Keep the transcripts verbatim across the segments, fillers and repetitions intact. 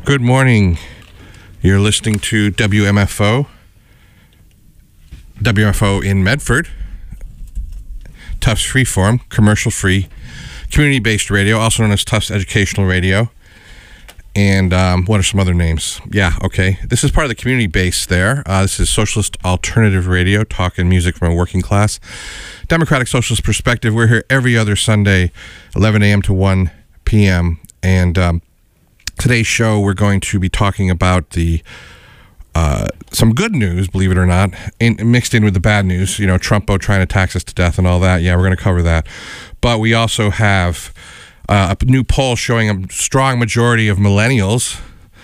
Good morning. You're listening to W M F O, W M F O in Medford, Tufts Freeform, commercial-free, community-based radio, also known as Tufts Educational Radio. And um, what are some other names? Yeah, okay. This is part of the community base there. Uh, this is Socialist Alternative Radio, talking music from a working class, democratic socialist perspective. We're here every other Sunday, eleven a.m. to one p.m. And um, today's show, we're going to be talking about the uh, some good news, believe it or not, in, mixed in with the bad news. You know, Trumpo trying to tax us to death and all that. Yeah, we're going to cover that. But we also have uh, a new poll showing a strong majority of millennials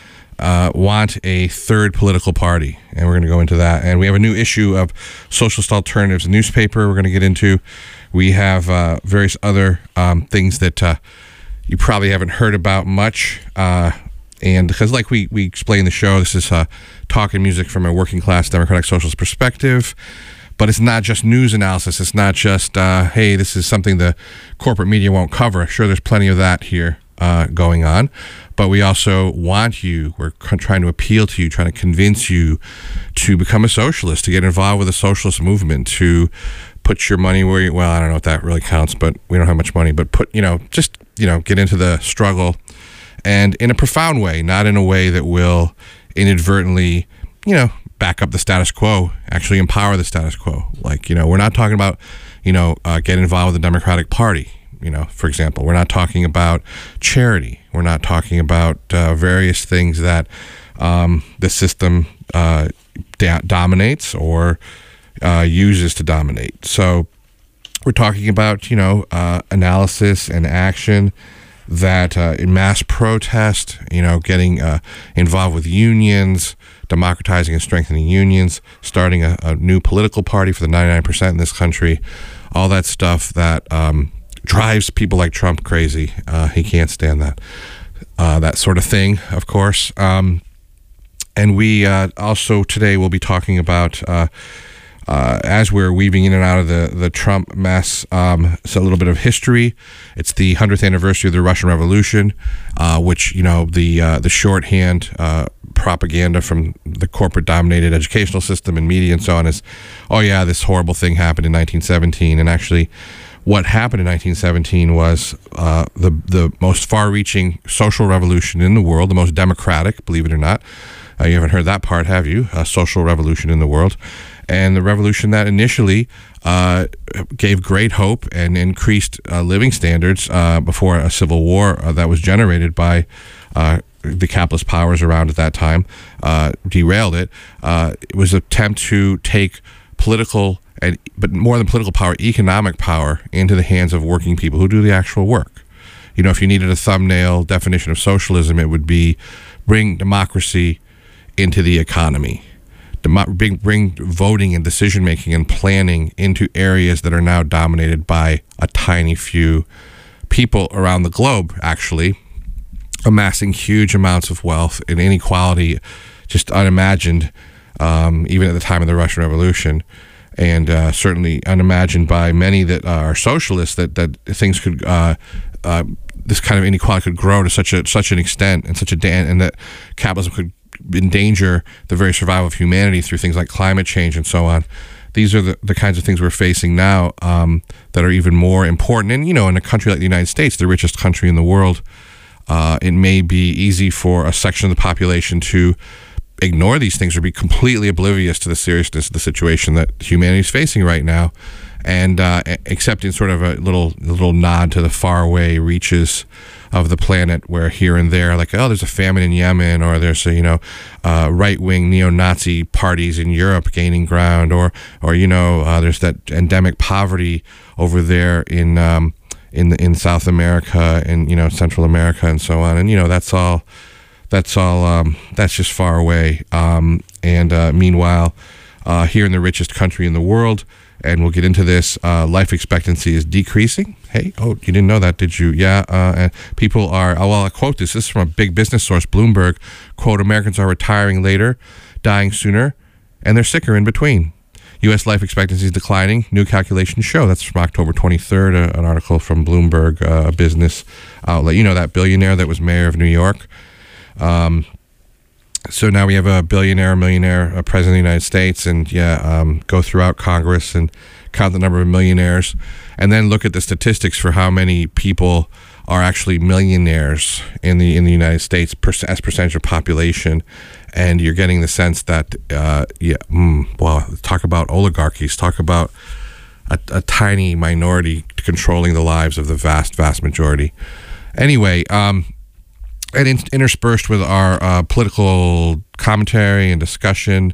uh, want a third political party, and we're going to go into that. And we have a new issue of Socialist Alternatives, a newspaper we're going to get into. We have uh, various other um, things that uh, you probably haven't heard about much, uh, and because like we, we explained in the show, this is uh, talking music from a working class democratic socialist perspective, but it's not just news analysis. It's not just, uh, hey, this is something the corporate media won't cover. Sure, there's plenty of that here uh, going on, but we also want you, we're trying to appeal to you, trying to convince you to become a socialist, to get involved with the socialist movement, to put your money where you, well, I don't know if that really counts, but we don't have much money, but put, you know, just, you know, get into the struggle, and in a profound way, not in a way that will inadvertently, you know, back up the status quo, actually empower the status quo. Like, you know, we're not talking about, you know, uh, getting involved with the Democratic Party, you know, for example. We're not talking about charity. We're not talking about uh, various things that um, the system uh, da- dominates or Uh, uses to dominate. So we're talking about, you know, uh, analysis and action that uh, in mass protest, you know, getting uh, involved with unions, democratizing and strengthening unions, starting a, a new political party for the ninety-nine percent in this country, all that stuff that um, drives people like Trump crazy. Uh, he can't stand that. Uh, that sort of thing, of course. Um, and we uh, also today will be talking about uh, Uh, as we're weaving in and out of the, the Trump mess, um, it's a little bit of history. It's the hundredth anniversary of the Russian Revolution, uh, which, you know, the uh, the shorthand uh, propaganda from the corporate-dominated educational system and media and so on is, oh yeah, this horrible thing happened in nineteen seventeen. And actually, what happened in nineteen seventeen was uh, the the most far-reaching social revolution in the world, the most democratic, believe it or not. Uh, you haven't heard that part, have you? A social revolution in the world. And the revolution that initially uh, gave great hope and increased uh, living standards uh, before a civil war uh, that was generated by uh, the capitalist powers around at that time uh, derailed it. Uh, it was an attempt to take political, and but more than political power, economic power into the hands of working people who do the actual work. You know, if you needed a thumbnail definition of socialism, it would be bring democracy into the economy. Bring, bring voting and decision-making and planning into areas that are now dominated by a tiny few people around the globe, actually, amassing huge amounts of wealth and inequality just unimagined, um, even at the time of the Russian Revolution, and uh, certainly unimagined by many that are socialists, that, that things could, uh, uh, this kind of inequality could grow to such a such an extent and such a dan- and that capitalism could endanger the very survival of humanity through things like climate change and so on. These are the, the kinds of things we're facing now um, that are even more important. And, you know, in a country like the United States, the richest country in the world, uh, it may be easy for a section of the population to ignore these things or be completely oblivious to the seriousness of the situation that humanity is facing right now, and uh, accepting sort of a little little nod to the faraway reaches of the planet, where here and there, like, oh, there's a famine in Yemen, or there's a, you know, uh, right-wing neo-Nazi parties in Europe gaining ground, or, or you know, uh, there's that endemic poverty over there in um, in in South America and, you know, Central America and so on, and, you know, that's all that's all um, that's just far away. Um, and uh, meanwhile, uh, here in the richest country in the world, and we'll get into this, uh, life expectancy is decreasing. Hey, oh, you didn't know that, did you? Yeah, uh, and people are, oh, well, I'll quote this. This is from a big business source, Bloomberg. Quote, Americans are retiring later, dying sooner, and they're sicker in between. U S life expectancy is declining. New calculations show. That's from October twenty-third, uh, an article from Bloomberg, uh, a business outlet. You know, that billionaire that was mayor of New York. Um, so now we have a billionaire, millionaire uh, president of the United States, and yeah, um, go throughout Congress and count the number of millionaires, and then look at the statistics for how many people are actually millionaires in the in the United States per, as percentage of population, and you're getting the sense that uh, yeah, mm, well, talk about oligarchies, talk about a, a tiny minority controlling the lives of the vast, vast majority. Anyway, um, and in, interspersed with our uh, political commentary and discussion,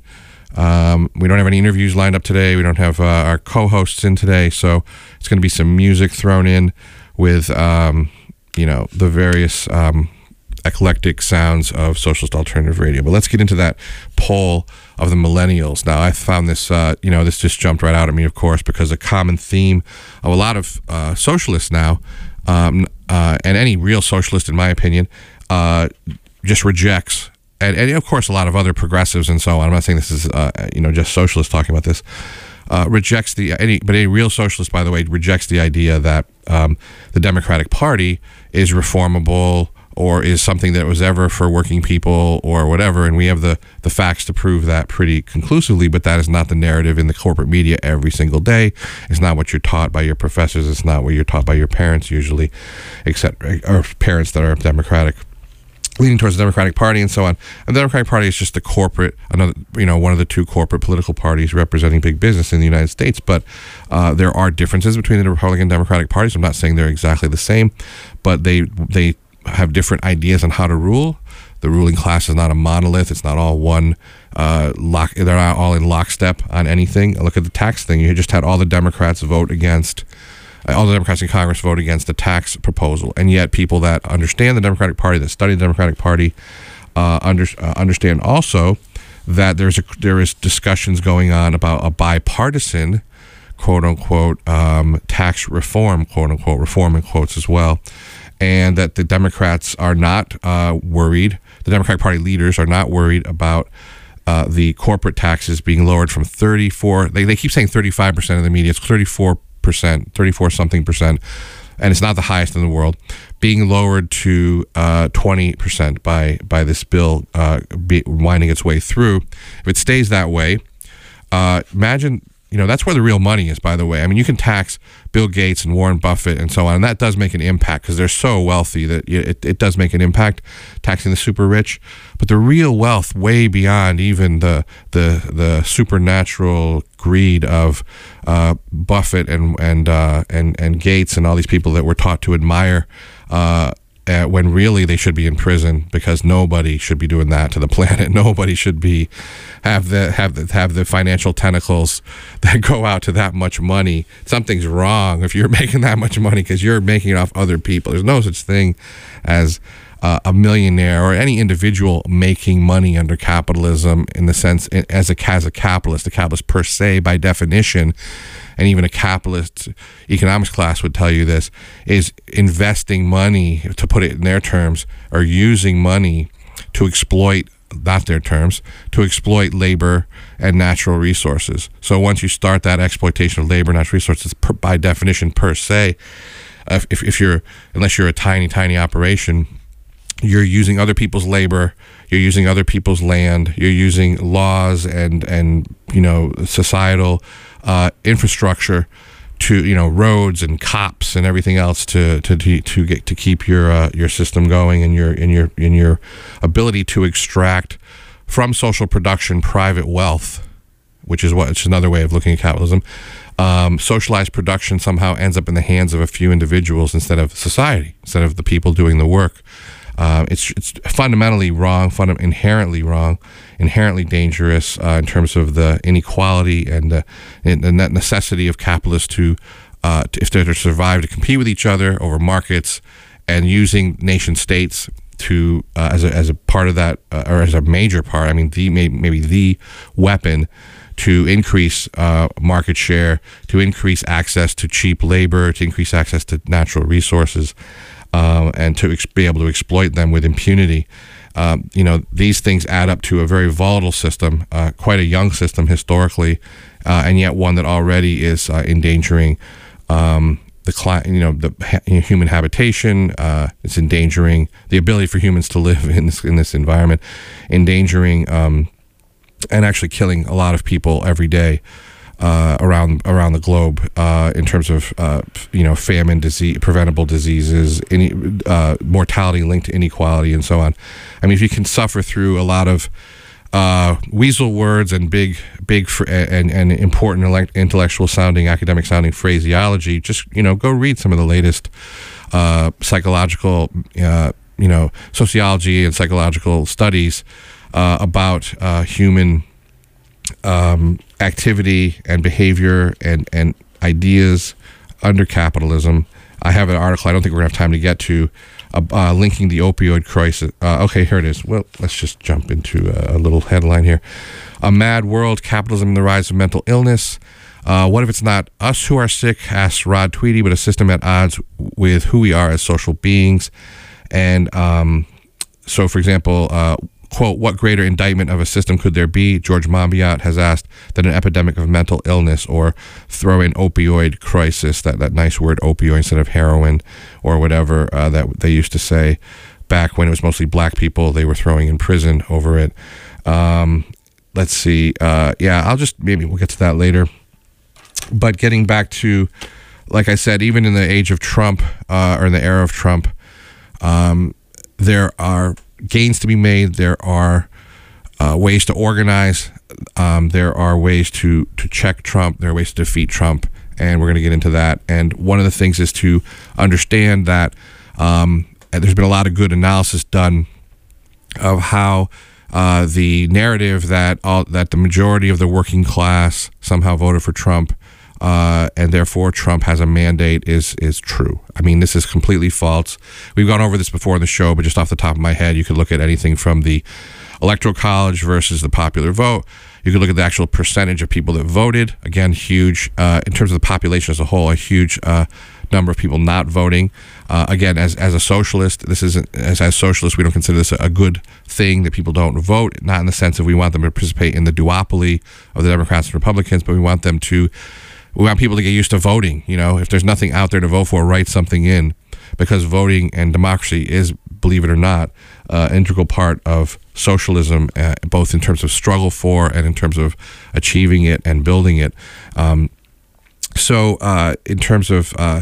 um, we don't have any interviews lined up today. We don't have uh, our co-hosts in today, so it's going to be some music thrown in with, um, you know, the various um, eclectic sounds of socialist alternative radio. But let's get into that poll of the millennials. Now, I found this, uh, you know, this just jumped right out at me, of course, because a common theme of a lot of uh, socialists now, um, uh, and any real socialist, in my opinion, uh, just rejects, and, and of course a lot of other progressives and so on. I'm not saying this is, uh, you know, just socialists talking about this. Uh, rejects the any, but any real socialist, by the way, rejects the idea that um, the Democratic Party is reformable or is something that was ever for working people or whatever. And we have the the facts to prove that pretty conclusively. But that is not the narrative in the corporate media every single day. It's not what you're taught by your professors. It's not what you're taught by your parents usually, except or parents that are Democratic, leaning towards the Democratic Party and so on. And the Democratic Party is just the corporate, another, you know, one of the two corporate political parties representing big business in the United States. But uh, there are differences between the Republican and Democratic parties. I'm not saying they're exactly the same, but they they have different ideas on how to rule. The ruling class is not a monolith. It's not all one uh, lock. They're not all in lockstep on anything. Look at the tax thing. You just had all the Democrats vote against. All the Democrats in Congress vote against the tax proposal, and yet people that understand the Democratic Party, that study the Democratic Party, uh, under, uh, understand also that there's a, there is discussions going on about a bipartisan, quote unquote, um, tax reform, quote unquote, reform in quotes as well, and that the Democrats are not uh, worried. The Democratic Party leaders are not worried about uh, the corporate taxes being lowered from thirty-four. They they keep saying thirty-five percent of the media. It's thirty-four. Percent, thirty-four something percent, and it's not the highest in the world, being lowered to uh, twenty percent by by this bill uh, be, winding its way through. If it stays that way, uh, imagine, you know, that's where the real money is, by the way. I mean, you can tax Bill Gates and Warren Buffett and so on, and that does make an impact because they're so wealthy that it, it does make an impact, taxing the super rich. But the real wealth, way beyond even the the the supernatural greed of uh, Buffett and and uh, and and Gates and all these people that we're taught to admire, uh, uh, when really they should be in prison, because nobody should be doing that to the planet. Nobody should be have the have the have the financial tentacles that go out to that much money. Something's wrong if you're making that much money because you're making it off other people. There's no such thing as Uh, a millionaire or any individual making money under capitalism in the sense as a, as a capitalist. A capitalist per se, by definition, and even a capitalist economics class would tell you this, is investing money, to put it in their terms, or using money to exploit, not their terms, to exploit labor and natural resources. So once you start that exploitation of labor and natural resources, per, by definition per se, uh, if, if you're, unless you're a tiny, tiny operation, you're using other people's labor, you're using other people's land, you're using laws and, and you know, societal uh, infrastructure to, you know, roads and cops and everything else to to to, to get to keep your uh, your system going, and your in your in your ability to extract from social production private wealth, which is what it's another way of looking at capitalism. Um, socialized production somehow ends up in the hands of a few individuals instead of society, instead of the people doing the work. Uh, it's it's fundamentally wrong, funda- inherently wrong, inherently dangerous uh, in terms of the inequality and the, and the necessity of capitalists to, uh, to, if they're to survive, to compete with each other over markets, and using nation states to uh, as a as a part of that, uh, or as a major part. I mean, the maybe the weapon to increase uh, market share, to increase access to cheap labor, to increase access to natural resources. Um, and to ex- be able to exploit them with impunity. Um, you know, these things add up to a very volatile system, uh, quite a young system historically, uh, and yet one that already is uh, endangering um, the cli- you know the ha- human habitation. Uh, it's endangering the ability for humans to live in this in this environment, endangering um, and actually killing a lot of people every day uh, around around the globe uh, in terms of uh, you know famine, disease, preventable diseases, any uh, mortality linked to inequality, and so on. I mean, if you can suffer through a lot of Uh, weasel words and big, big, fr- and and important elect- intellectual sounding, academic sounding phraseology, just you know, go read some of the latest uh, psychological, uh, you know, sociology and psychological studies uh, about uh, human um, activity and behavior and and ideas under capitalism. I have an article I don't think we're gonna have time to get to. Uh, uh, linking the opioid crisis. Uh, okay, here it is. Well, let's just jump into a, a little headline here. A mad world, capitalism and the rise of mental illness. Uh, what if it's not us who are sick, asks Rod Tweedy, but a system at odds with who we are as social beings? And um, so, for example, uh, quote, what greater indictment of a system could there be, George Monbiot has asked, than an epidemic of mental illness, or throw in opioid crisis, that, that nice word opioid instead of heroin or whatever uh, that they used to say back when it was mostly black people they were throwing in prison over it. Um, let's see. Uh, yeah, I'll just, maybe we'll get to that later. But getting back to, like I said, even in the age of Trump uh, or in the era of Trump, um, there are gains to be made. There are uh, ways to organize. Um, there are ways to to check Trump. There are ways to defeat Trump, and we're going to get into that. And one of the things is to understand that um, there's been a lot of good analysis done of how uh, the narrative that all, that the majority of the working class somehow voted for Trump, uh, and therefore Trump has a mandate is is true. I mean, this is completely false. We've gone over this before in the show, but just off the top of my head, you could look at anything from the Electoral College versus the popular vote. You could look at the actual percentage of people that voted. Again, huge uh, in terms of the population as a whole, a huge uh, number of people not voting. Uh, again, as as a socialist, this isn't as as socialists, we don't consider this a, a good thing that people don't vote. Not in the sense of we want them to participate in the duopoly of the Democrats and Republicans, but we want them to. We want people to get used to voting. You know, if there's nothing out there to vote for, write something in, because voting and democracy is, believe it or not, uh, an integral part of socialism, uh, both in terms of struggle for and in terms of achieving it and building it. Um, so, uh, in terms of uh,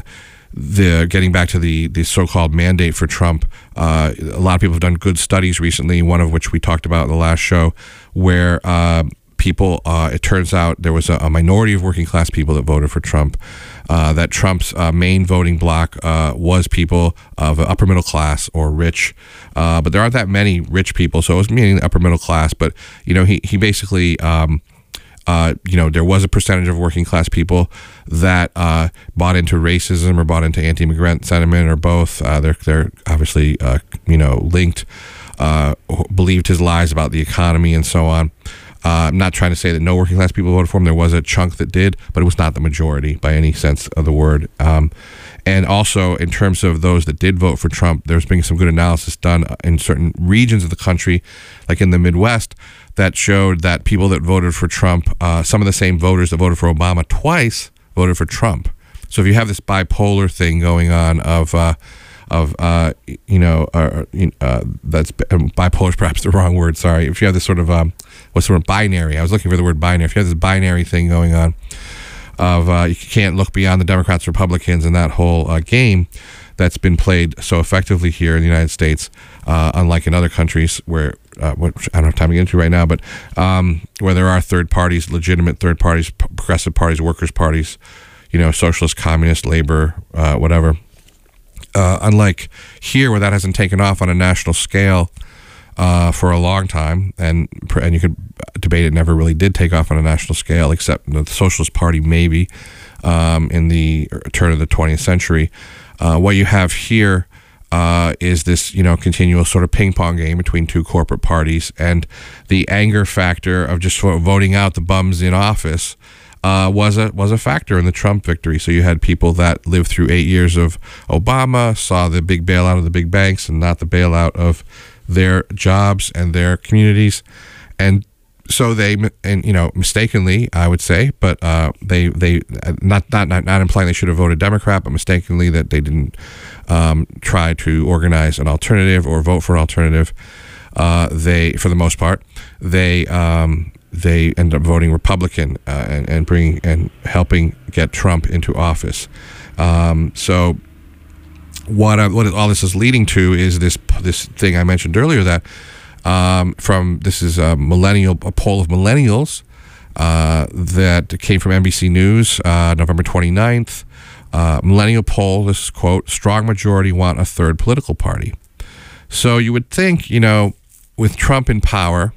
the getting back to the the so-called mandate for Trump, uh, a lot of people have done good studies recently. One of which we talked about in the last show, where uh, people, uh, it turns out there was a, a minority of working class people that voted for Trump. Uh, that Trump's uh, main voting bloc uh, was people of upper middle class or rich, uh, but there aren't that many rich people, so it was meaning the upper middle class. But you know, he he basically, um, uh, you know, there was a percentage of working class people that uh, bought into racism or bought into anti-immigrant sentiment or both. Uh, they're they're obviously uh, you know linked. Uh, believed his lies about the economy and so on. Uh, I'm not trying to say that no working class people voted for him. There was a chunk that did, but it was not the majority by any sense of the word. Um, and also, in terms of those that did vote for Trump, there's been some good analysis done in certain regions of the country, like in the Midwest, that showed that people that voted for Trump, uh, some of the same voters that voted for Obama twice, voted for Trump. So if you have this bipolar thing going on of... Uh, of uh you know uh, uh that's bipolar is perhaps the wrong word, sorry. If you have this sort of um what's the word, binary, I was looking for the word binary. If you have this binary thing going on of uh you can't look beyond the Democrats, Republicans, and that whole uh, game that's been played so effectively here in the United States, uh unlike in other countries where uh, which I don't have time to get into right now, but um where there are third parties, legitimate third parties, progressive parties, workers parties, you know, socialist, communist, labor, uh whatever. Uh, unlike here, where that hasn't taken off on a national scale uh, for a long time, and and you could debate it never really did take off on a national scale, except the Socialist Party maybe um, in the turn of the twentieth century. Uh, what you have here uh, is this, you know, continual sort of ping pong game between two corporate parties, and the anger factor of just sort of voting out the bums in office. Uh, was a was a factor in the Trump victory. So you had people that lived through eight years of Obama, saw the big bailout of the big banks and not the bailout of their jobs and their communities, and so they, and you know, mistakenly, I would say, but uh, they they not, not not not implying they should have voted Democrat, but mistakenly that they didn't um, try to organize an alternative or vote for an alternative. Uh, they, for the most part, they um, they ended up voting Republican uh, and, and bringing and helping get Trump into office. Um, so. What uh, what all this is leading to is this this thing I mentioned earlier that um, from this is a millennial a poll of millennials uh, that came from N B C News uh, November twenty-ninth. Uh, millennial poll. This is quote: strong majority want a third political party. So you would think, you know, with Trump in power,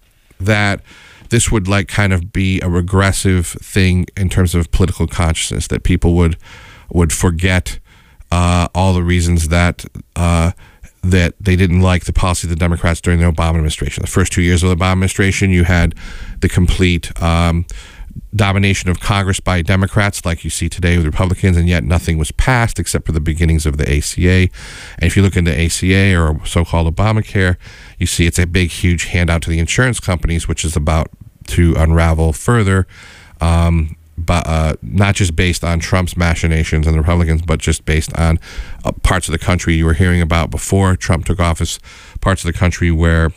that this would like kind of be a regressive thing in terms of political consciousness, that people would would forget. Uh, all the reasons that uh, that they didn't like the policy of the Democrats during the Obama administration. The first two years of the Obama administration, you had the complete um, domination of Congress by Democrats, like you see today with Republicans, and yet nothing was passed except for the beginnings of the A C A. And if you look into A C A or so-called Obamacare, you see it's a big, huge handout to the insurance companies, which is about to unravel further. Um, But uh, not just based on Trump's machinations and the Republicans, but just based on uh, parts of the country you were hearing about before Trump took office, parts of the country where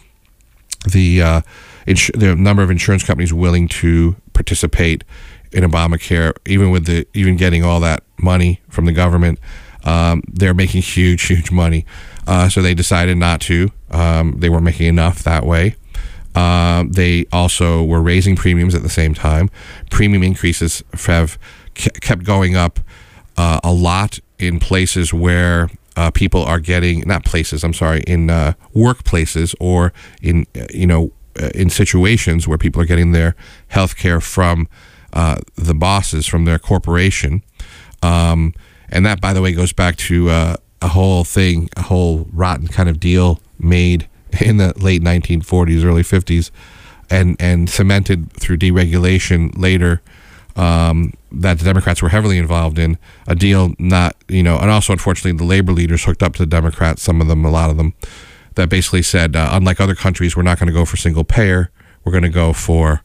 the uh, ins- the number of insurance companies willing to participate in Obamacare, even with the even getting all that money from the government, um, they're making huge, huge money. Uh, so they decided not to. Um, they weren't making enough that way. Uh, they also were raising premiums at the same time. Premium increases have kept going up uh, a lot in places where uh, people are getting, not places, I'm sorry, in uh, workplaces or in, you know, in situations where people are getting their health care from uh, the bosses, from their corporation. Um, and that, by the way, goes back to uh, a whole thing, a whole rotten kind of deal made in the late nineteen forties, early fifties, and, and cemented through deregulation later, um, that the Democrats were heavily involved in, a deal not, you know, and also, unfortunately, the labor leaders hooked up to the Democrats, some of them, a lot of them, that basically said, uh, unlike other countries, we're not going to go for single payer, we're going to go for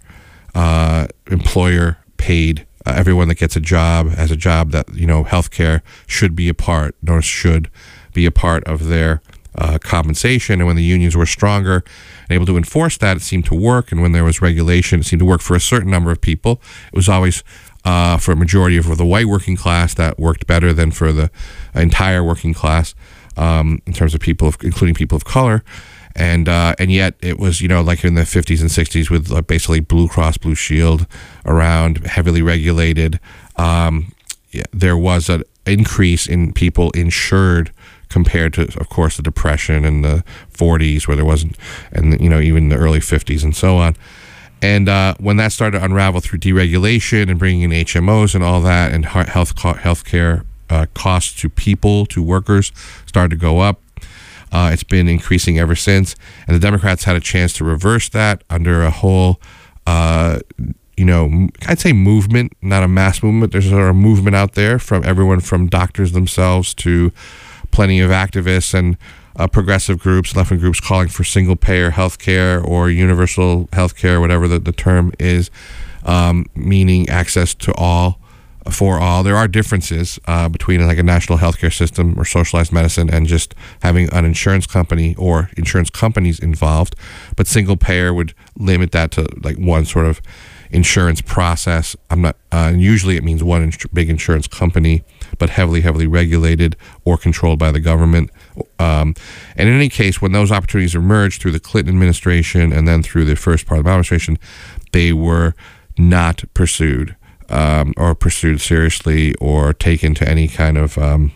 uh, employer paid. Uh, everyone that gets a job has a job that, you know, healthcare should be a part, nor should be a part of their Uh, compensation. And when the unions were stronger and able to enforce that, it seemed to work. And when there was regulation, it seemed to work for a certain number of people. It was always uh, for a majority of the white working class that worked better than for the entire working class, um, in terms of people, of, including people of color. And uh, and yet it was, you know, like in the fifties and sixties with uh, basically Blue Cross Blue Shield around, heavily regulated. Um, yeah, there was an increase in people insured compared to, of course, the Depression in the forties, where there wasn't, and, you know, even the early fifties and so on. And uh, when that started to unravel through deregulation and bringing in H M Os and all that, and health healthcare uh, costs to people, to workers, started to go up. Uh, it's been increasing ever since, and the Democrats had a chance to reverse that under a whole, uh, you know, I'd say movement, not a mass movement. There's a sort of movement out there from everyone from doctors themselves to plenty of activists and uh, progressive groups, left-wing groups calling for single-payer health care or universal health care, whatever the, the term is, um, meaning access to all, for all. There are differences uh, between like a national healthcare system or socialized medicine and just having an insurance company or insurance companies involved, but single-payer would limit that to like one sort of insurance process. I'm not, uh, and usually it means one ins- big insurance company, but heavily, heavily regulated or controlled by the government. Um, and in any case, when those opportunities emerged through the Clinton administration and then through the first part of the administration, they were not pursued um, or pursued seriously or taken to any kind of um,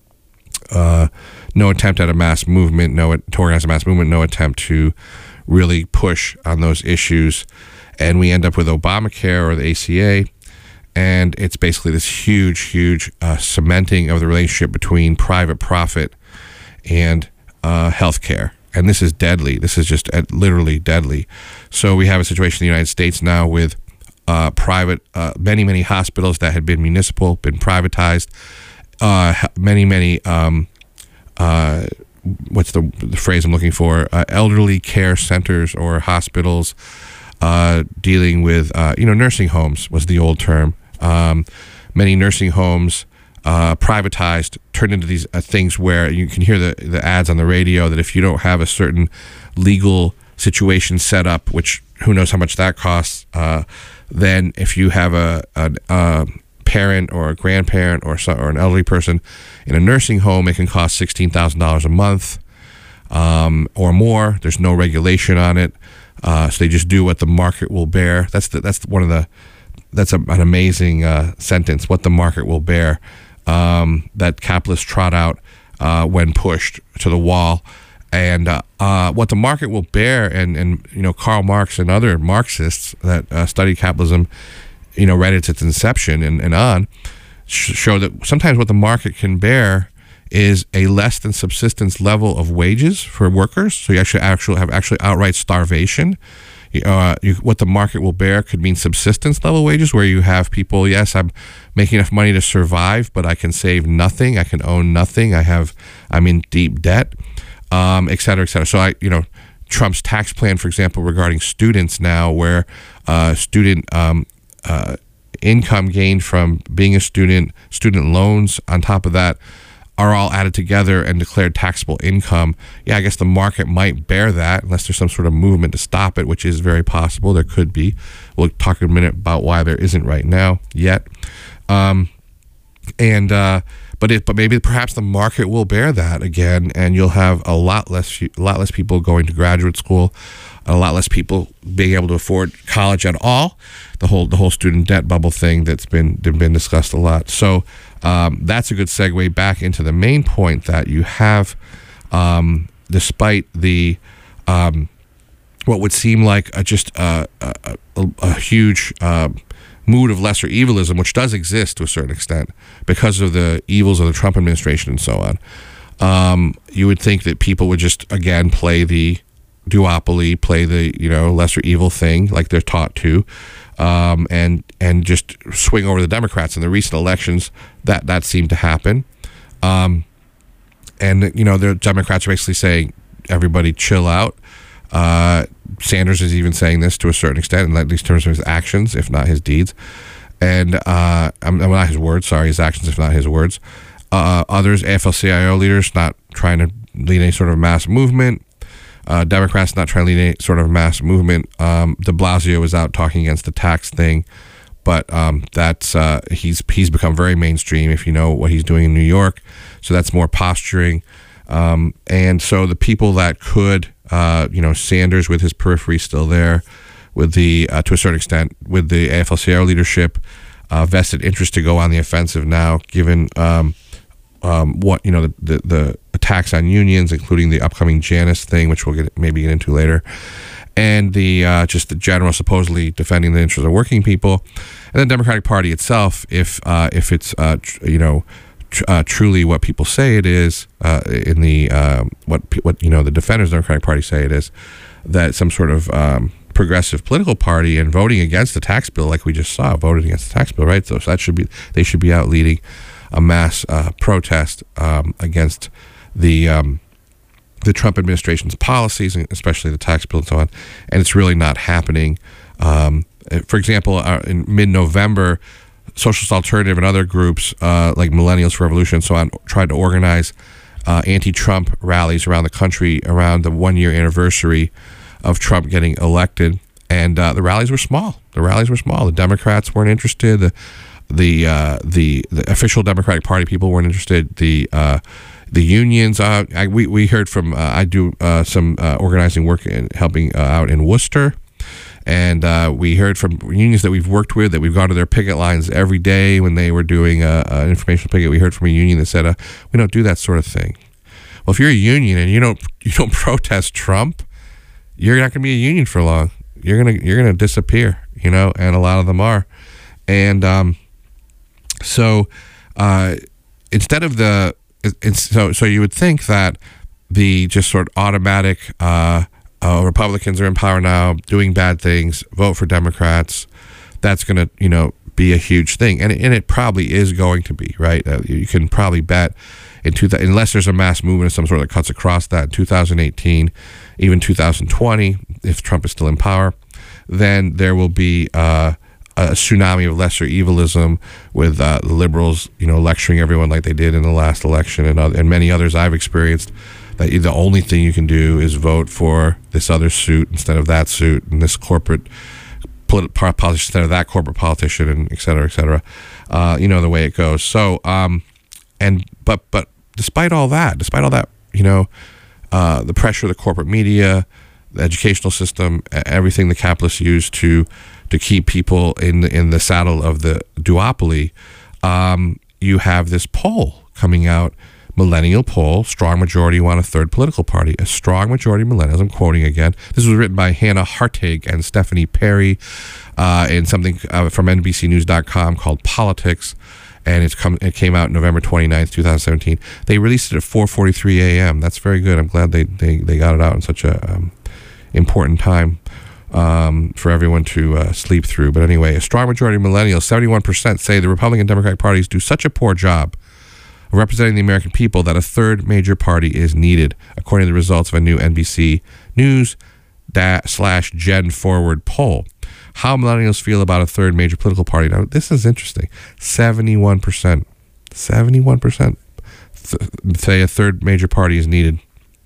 uh, no attempt at a mass movement, no to organize a mass movement, no attempt to really push on those issues. And we end up with Obamacare or the A C A, and it's basically this huge, huge uh, cementing of the relationship between private profit and uh, healthcare. And this is deadly. This is just uh, literally deadly. So we have a situation in the United States now with uh, private, uh, many, many hospitals that had been municipal, been privatized, uh, many, many, um, uh, what's the, the phrase I'm looking for, uh, elderly care centers or hospitals uh, dealing with, uh, you know, nursing homes was the old term. Um, many nursing homes uh, privatized, turned into these uh, things where you can hear the, the ads on the radio that if you don't have a certain legal situation set up, which who knows how much that costs, uh, then if you have a, a, a parent or a grandparent or, so, or an elderly person in a nursing home, it can cost sixteen thousand dollars a month um, or more. There's no regulation on it. Uh, so they just do what the market will bear. That's the, that's one of the that's a, an amazing uh, sentence. What the market will bear. Um, that capitalists trot out uh, when pushed to the wall, and uh, uh, what the market will bear. And and you know, Karl Marx and other Marxists that uh, studied capitalism, you know, right at its inception and, and on, sh- show that sometimes what the market can bear is a less than subsistence level of wages for workers. So you actually actually have actually outright starvation. Uh, you, what the market will bear could mean subsistence level wages, where you have people, yes, I'm making enough money to survive, but I can save nothing, I can own nothing, I have, I'm in deep debt, um, et cetera, et cetera. So I, you know, Trump's tax plan, for example, regarding students now, where uh, student um, uh, income gained from being a student, student loans on top of that, are all added together and declared taxable income. Yeah, I guess the market might bear that unless there's some sort of movement to stop it, which is very possible. There could be. We'll talk in a minute about why there isn't right now yet. Um, and uh, but it, but maybe perhaps the market will bear that again, and you'll have a lot less a lot less people going to graduate school, a lot less people being able to afford college at all. The whole the whole student debt bubble thing that's been been discussed a lot. So. Um, that's a good segue back into the main point that you have, um, despite the um, what would seem like a, just a, a, a, a huge uh, mood of lesser evilism, which does exist to a certain extent because of the evils of the Trump administration and so on. Um, you would think that people would just again play the duopoly, play the you know lesser evil thing like they're taught to. Um, and and just swing over the Democrats in the recent elections. That that seemed to happen, um, and you know the Democrats are basically saying everybody chill out. Uh, Sanders is even saying this to a certain extent, in at least in terms of his actions, if not his deeds, and uh, I'm, I'm not his words. Sorry, his actions, if not his words. Uh, others, A F L C I O leaders, not trying to lead any sort of mass movement. Uh, Democrats not trying to lead any sort of mass movement. Um, de Blasio was out talking against the tax thing, but um, that's uh, he's he's become very mainstream. If you know what he's doing in New York, so that's more posturing. Um, and so the people that could, uh, you know, Sanders with his periphery still there, with the uh, to a certain extent with the A F L C I O leadership, uh, vested interest to go on the offensive now, given um, um, what you know the, the the attacks on unions, including the upcoming Janus thing, which we'll get maybe get into later, and the uh, just the general supposedly defending the interests of working people, and the Democratic Party itself, if uh, if it's uh, tr- you know tr- uh, truly what people say it is, uh, in the um, what what you know the defenders of the Democratic Party say it is, that some sort of um, progressive political party and voting against the tax bill, like we just saw, voted against the tax bill, right? So, so that should be they should be out leading a mass uh, protest um, against the um, the Trump administration's policies, especially the tax bill and so on, and it's really not happening. Um, for example, uh, in mid-November, Socialist Alternative and other groups uh, like Millennials for Revolution and so on tried to organize uh, anti-Trump rallies around the country around the one-year anniversary of Trump getting elected, and uh, the rallies were small. The rallies were small. The Democrats weren't interested. The the uh, the, the official Democratic Party people weren't interested. The uh, the unions. Uh, I, we we heard from. Uh, I do uh, some uh, organizing work and helping uh, out in Worcester, and uh, we heard from unions that we've worked with that we've gone to their picket lines every day when they were doing uh, an informational picket. We heard from a union that said, uh, "We don't do that sort of thing." Well, if you're a union and you don't you don't protest Trump, you're not going to be a union for long. You're gonna you're gonna disappear, you know, and a lot of them are, and um, so uh, instead of the it's, so so you would think that the just sort of automatic uh, uh, Republicans are in power now, doing bad things, vote for Democrats. That's gonna you know be a huge thing, and and it probably is going to be, right. Uh, you can probably bet. In two, unless there's a mass movement of some sort that cuts across that in two thousand eighteen, even two thousand twenty, if Trump is still in power, then there will be uh, a tsunami of lesser evilism with uh, the liberals, you know, lecturing everyone like they did in the last election, and other, and many others I've experienced. That the only thing you can do is vote for this other suit instead of that suit, and this corporate polit- politician instead of that corporate politician, and et cetera, et cetera. Uh, you know the way it goes. So, um, and but but despite all that, despite all that, you know, uh, the pressure of the corporate media, the educational system, everything the capitalists use to to keep people in the, in the saddle of the duopoly, um, you have this poll coming out. Millennial poll, strong majority want a third political party. A strong majority of millennials, I'm quoting again. This was written by Hannah Hartig and Stephanie Perry uh, in something uh, from N B C News dot com called Politics, and it's come. It came out November twenty-ninth, twenty seventeen. They released it at four forty-three a.m. That's very good. I'm glad they, they, they got it out in such a um, important time um, for everyone to uh, sleep through. But anyway, a strong majority of millennials, seventy-one percent, say the Republican and Democratic parties do such a poor job representing the American people that a third major party is needed, according to the results of a new N B C News da- slash Gen Forward poll. How millennials feel about a third major political party. Now, this is interesting. seventy-one percent. seventy-one percent th- say a third major party is needed.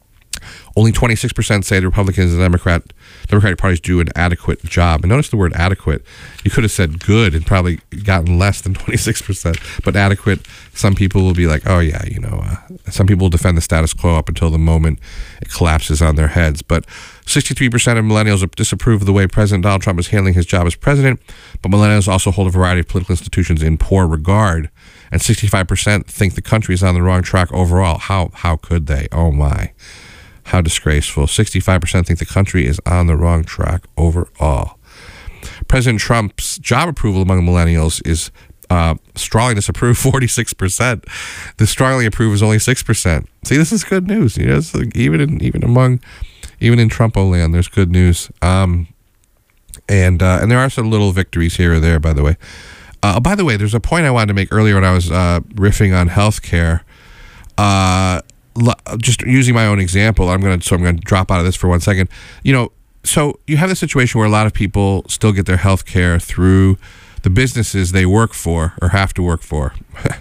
Only twenty-six percent say the Republicans and Democrat, Democratic parties do an adequate job. And notice the word adequate. You could have said good and probably gotten less than twenty-six percent. But adequate, some people will be like, oh, yeah, you know, uh, some people will defend the status quo up until the moment it collapses on their heads. But sixty-three percent of millennials disapprove of the way President Donald Trump is handling his job as president. But millennials also hold a variety of political institutions in poor regard. And sixty-five percent think the country is on the wrong track overall. How, how could they? Oh, my. How disgraceful. sixty-five percent think the country is on the wrong track overall. President Trump's job approval among millennials is uh, strongly disapprove, forty-six percent. The strongly approve is only six percent. See, this is good news. You know, it's like even in even among even in Trumpo land, there's good news. Um, and uh, and there are some little victories here or there, by the way. Uh, by the way, there's a point I wanted to make earlier when I was uh, riffing on healthcare. Uh Just using my own example, I'm gonna so I'm gonna drop out of this for one second. You know, so you have this situation where a lot of people still get their health care through the businesses they work for or have to work for.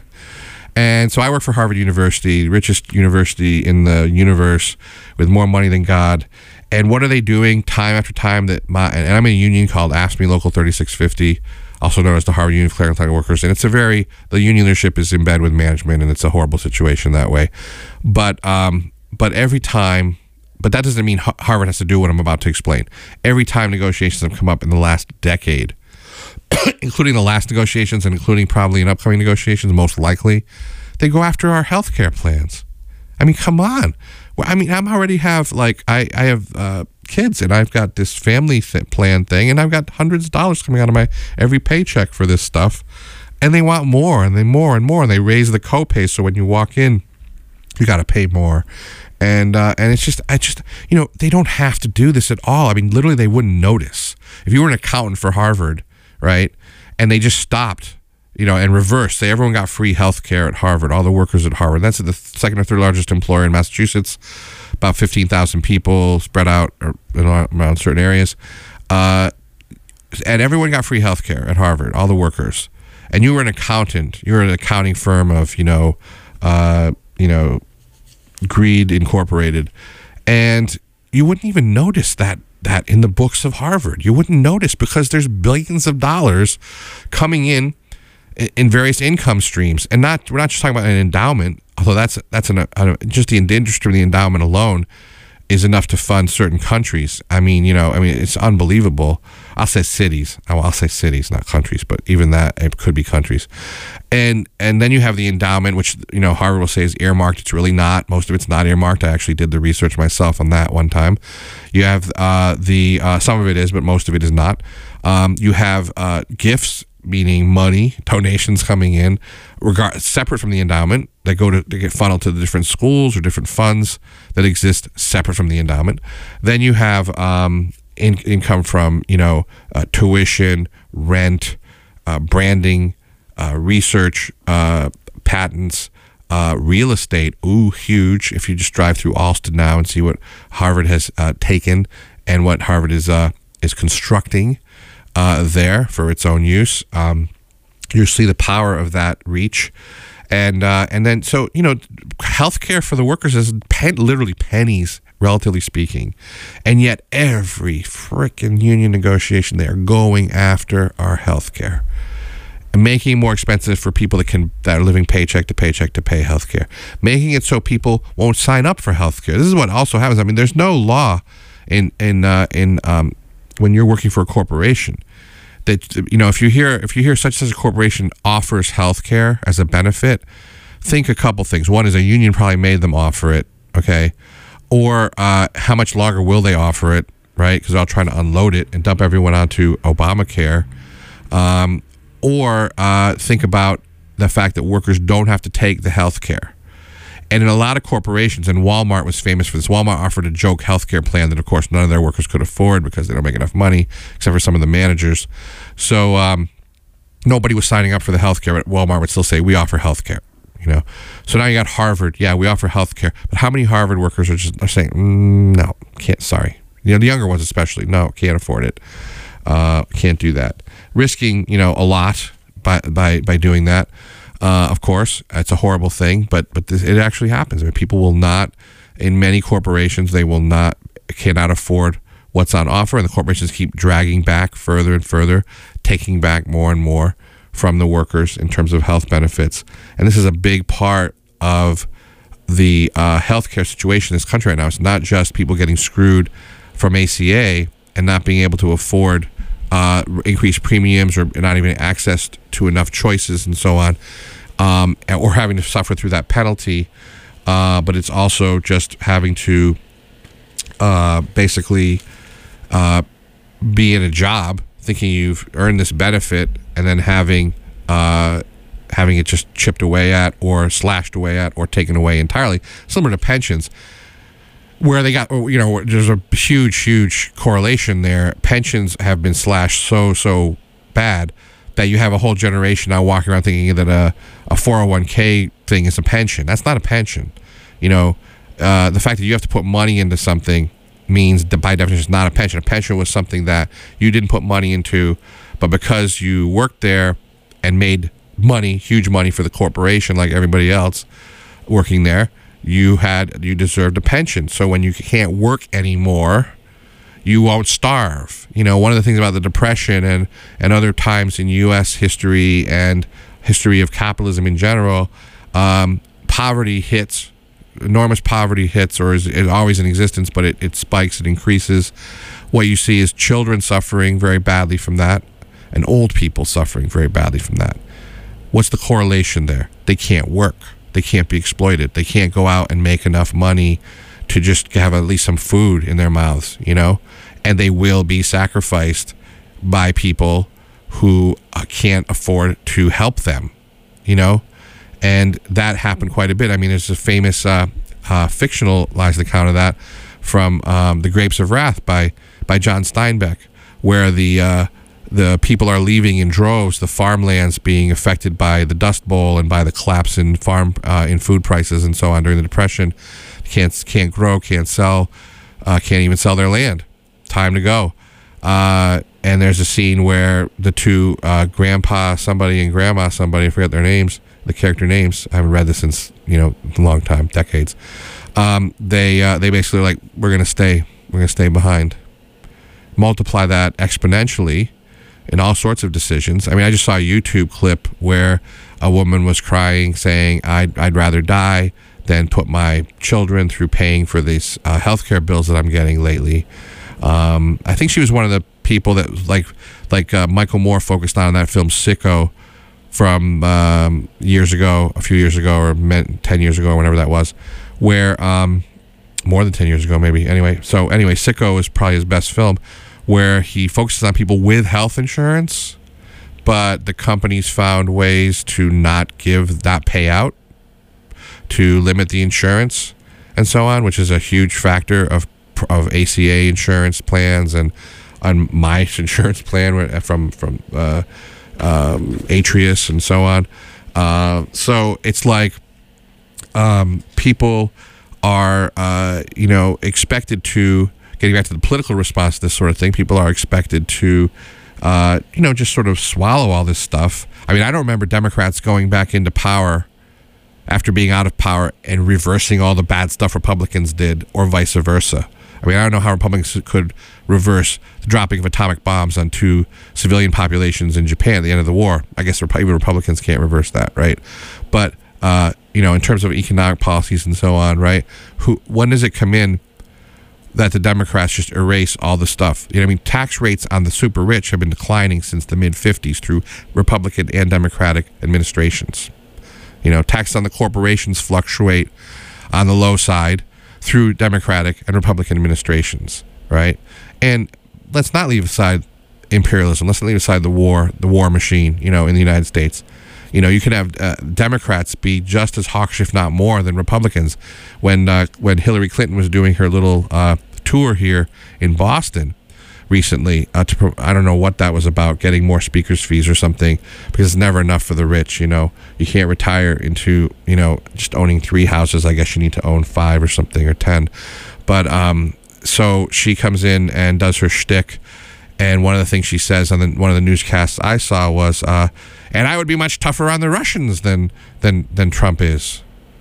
And so I work for Harvard University, the richest university in the universe, with more money than God. And what are they doing time after time? That my and I'm in a union called AFSCME Local thirty-six fifty. Also known as the Harvard Union of Clerical and Workers, and it's a very the union leadership is in bed with management, and it's a horrible situation that way. But um, but every time, but that doesn't mean Harvard has to do what I'm about to explain. Every time negotiations have come up in the last decade, including the last negotiations and including probably in upcoming negotiations, most likely, they go after our healthcare plans. I mean, come on. Well, I mean, I'm already have like I I have. Uh, kids, and I've got this family th- plan thing, and I've got hundreds of dollars coming out of my every paycheck for this stuff, and they want more and they more and more, and they raise the copay, so when you walk in you got to pay more, and uh, and it's just I just you know they don't have to do this at all. I mean, literally they wouldn't notice if you were an accountant for Harvard, right, and they just stopped, you know, and reversed, say everyone got free health care at Harvard, all the workers at Harvard. That's the second or third largest employer in Massachusetts, about fifteen thousand people spread out around certain areas. Uh, and everyone got free health care at Harvard, all the workers. And you were an accountant. You were an accounting firm of, you know, uh, you know, Greed Incorporated. And you wouldn't even notice that that in the books of Harvard. You wouldn't notice because there's billions of dollars coming in in various income streams, and not we're not just talking about an endowment, although that's that's an, uh, just the industry of the endowment alone is enough to fund certain countries. I mean, you know, I mean, it's unbelievable. I'll say cities. I'll, I'll say cities, not countries, but even that, it could be countries. And and then you have the endowment, which, you know, Harvard will say is earmarked. It's really not. Most of it's not earmarked. I actually did the research myself on that one time. You have uh, the, uh, some of it is, but most of it is not. Um, you have uh, gifts, meaning money, donations coming in, regard separate from the endowment, that go to, to get funneled to the different schools or different funds that exist separate from the endowment. Then you have um, in, income from, you know, uh, tuition, rent, uh, branding, uh, research, uh, patents, uh, real estate. Ooh, huge. If you just drive through Alston now and see what Harvard has uh, taken and what Harvard is uh, is constructing uh, there for its own use. Um, you see the power of that reach. And uh, and then, so, you know, healthcare for the workers is pen, literally pennies, relatively speaking. And yet every freaking union negotiation, they are going after our healthcare. Making it more expensive for people that can that are living paycheck to paycheck to pay healthcare, making it so people won't sign up for healthcare. This is what also happens. I mean, there's no law in in uh, in um, when you're working for a corporation that, you know, if you hear if you hear such as a corporation offers healthcare as a benefit, think a couple things. One is a union probably made them offer it, okay, or uh, how much longer will they offer it, right? Because they're all trying to unload it and dump everyone onto Obamacare. Um, Or uh, think about the fact that workers don't have to take the health care. And in a lot of corporations, and Walmart was famous for this, Walmart offered a joke healthcare plan that, of course, none of their workers could afford because they don't make enough money, except for some of the managers. So um, nobody was signing up for the healthcare, but Walmart would still say, we offer healthcare. You know, so now you got Harvard. Yeah, we offer healthcare, but how many Harvard workers are just are saying, mm, no, can't. Sorry, you know, the younger ones especially, no, can't afford it. Uh, can't do that. Risking, you know, a lot by by by doing that. Uh, of course, it's a horrible thing, but but this, it actually happens. I mean, people will not, in many corporations, they will not, cannot afford what's on offer, and the corporations keep dragging back further and further, taking back more and more from the workers in terms of health benefits. And this is a big part of the uh, healthcare situation in this country right now. It's not just people getting screwed from A C A and not being able to afford uh, increased premiums or not even access to enough choices and so on, um, or having to suffer through that penalty. Uh, but it's also just having to uh, basically uh, be in a job thinking you've earned this benefit and then having uh, having it just chipped away at or slashed away at or taken away entirely, similar to pensions, where they got, you know, there's a huge, huge correlation there. Pensions have been slashed so, so bad that you have a whole generation now walking around thinking that a, a four oh one k thing is a pension. That's not a pension. You know, uh, the fact that you have to put money into something means that by definition it's not a pension. A pension was something that you didn't put money into, but because you worked there and made money, huge money for the corporation like everybody else working there, you had you deserved a pension. So when you can't work anymore, you won't starve. You know, one of the things about the Depression and, and other times in U S history and history of capitalism in general, um, poverty hits, enormous poverty hits, or is, is always in existence, but it, it spikes, it increases. What you see is children suffering very badly from that and old people suffering very badly from that. What's the correlation there? They can't work. They can't be exploited. They can't go out and make enough money to just have at least some food in their mouths, you know? And they will be sacrificed by people who uh, can't afford to help them, you know? And that happened quite a bit. I mean, there's a famous uh, uh, fictionalized account of that from um, The Grapes of Wrath by, by John Steinbeck, where the... Uh, the people are leaving in droves, the farmlands being affected by the Dust Bowl and by the collapse in farm uh, in food prices and so on during the Depression. Can't can't grow, can't sell, uh, can't even sell their land. Time to go. Uh, and there's a scene where the two, uh, grandpa somebody and grandma somebody, I forget their names, the character names. I haven't read this since, you know, a long time, decades. Um, they uh, they basically are like, we're gonna stay, we're gonna stay behind. Multiply that exponentially in all sorts of decisions. I mean, I just saw a YouTube clip where a woman was crying, saying, I'd, I'd rather die than put my children through paying for these uh, healthcare bills that I'm getting lately. Um, I think she was one of the people that, like like uh, Michael Moore focused on in that film Sicko from um, years ago, a few years ago, or ten years ago, or whenever that was, where, um, more than ten years ago maybe. Anyway, so anyway, Sicko is probably his best film, where he focuses on people with health insurance, but the companies found ways to not give that payout, to limit the insurance and so on, which is a huge factor of of A C A insurance plans and on my insurance plan from from uh, um, Atrius and so on. Uh, so it's like um, people are uh, you know expected to getting back to the political response to this sort of thing, people are expected to, uh, you know, just sort of swallow all this stuff. I mean, I don't remember Democrats going back into power after being out of power and reversing all the bad stuff Republicans did, or vice versa. I mean, I don't know how Republicans could reverse the dropping of atomic bombs on two civilian populations in Japan at the end of the war. I guess even Republicans can't reverse that, right? But, uh, you know, in terms of economic policies and so on, right? Who, when does it come in that the Democrats just erase all the stuff? You know, I mean, tax rates on the super rich have been declining since the mid fifties through Republican and Democratic administrations. You know, taxes on the corporations fluctuate on the low side through Democratic and Republican administrations, right? And let's not leave aside imperialism. Let's not leave aside the war, the war machine, you know, in the United States. You know, you can have uh, Democrats be just as hawkish, if not more, than Republicans. When uh, when Hillary Clinton was doing her little uh, tour here in Boston recently, uh, to pro- I don't know what that was about, getting more speakers' fees or something, because it's never enough for the rich. You know, you can't retire into, you know, just owning three houses. I guess you need to own five or something, or ten. But um, so she comes in and does her shtick, and one of the things she says on the, one of the newscasts I saw was, uh, "And I would be much tougher on the Russians than than than Trump is."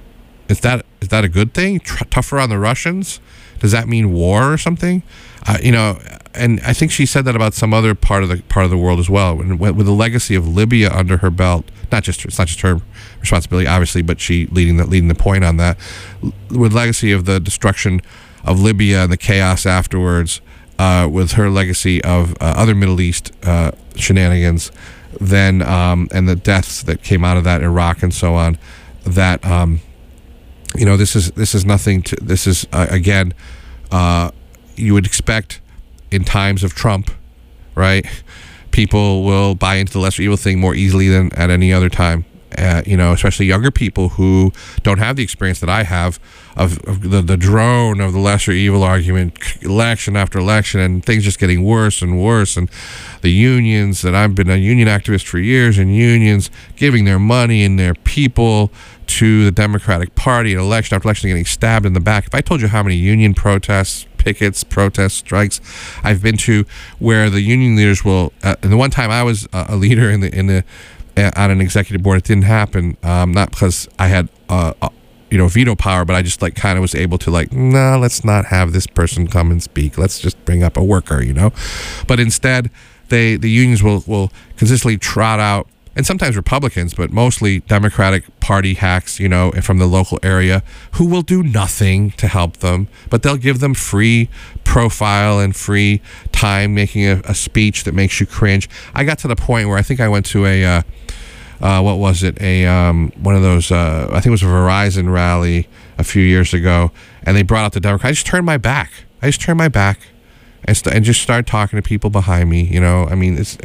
Is that is that a good thing? Tr- tougher on the Russians? Does that mean war or something? Uh, you know, and I think she said that about some other part of the part of the world as well. When, with the legacy of Libya under her belt, not just it's not just her responsibility, obviously, but she leading the leading the point on that. With legacy of the destruction of Libya and the chaos afterwards, uh, with her legacy of uh, other Middle East uh, shenanigans, then um, and the deaths that came out of that, Iraq and so on, that um, you know, this is this is nothing to this is uh, again. Uh, you would expect in times of Trump, right? People will buy into the lesser evil thing more easily than at any other time. Uh, you know, especially younger people who don't have the experience that I have of, of the, the drone of the lesser evil argument, election after election, and things just getting worse and worse. And the unions, that I've been a union activist for years, and unions giving their money and their people to the Democratic Party, and election after election getting stabbed in the back. If I told you how many union protests, pickets, protests, strikes I've been to, where the union leaders will, uh, and the one time I was uh, a leader in the in the uh, on an executive board, it didn't happen, um, not because I had uh, uh, you know, veto power, but I just like kind of was able to like, no, nah, let's not have this person come and speak. Let's just bring up a worker, you know. But instead, they the unions will will consistently trot out, and sometimes Republicans, but mostly Democratic Party hacks, you know, from the local area, who will do nothing to help them, but they'll give them free profile and free time making a, a speech that makes you cringe. I got to the point where I think I went to a, uh, uh, what was it, a um, one of those, uh, I think it was a Verizon rally a few years ago, and they brought out the Democrats. I just turned my back. I just turned my back and, st- and just started talking to people behind me, you know. I mean, it's...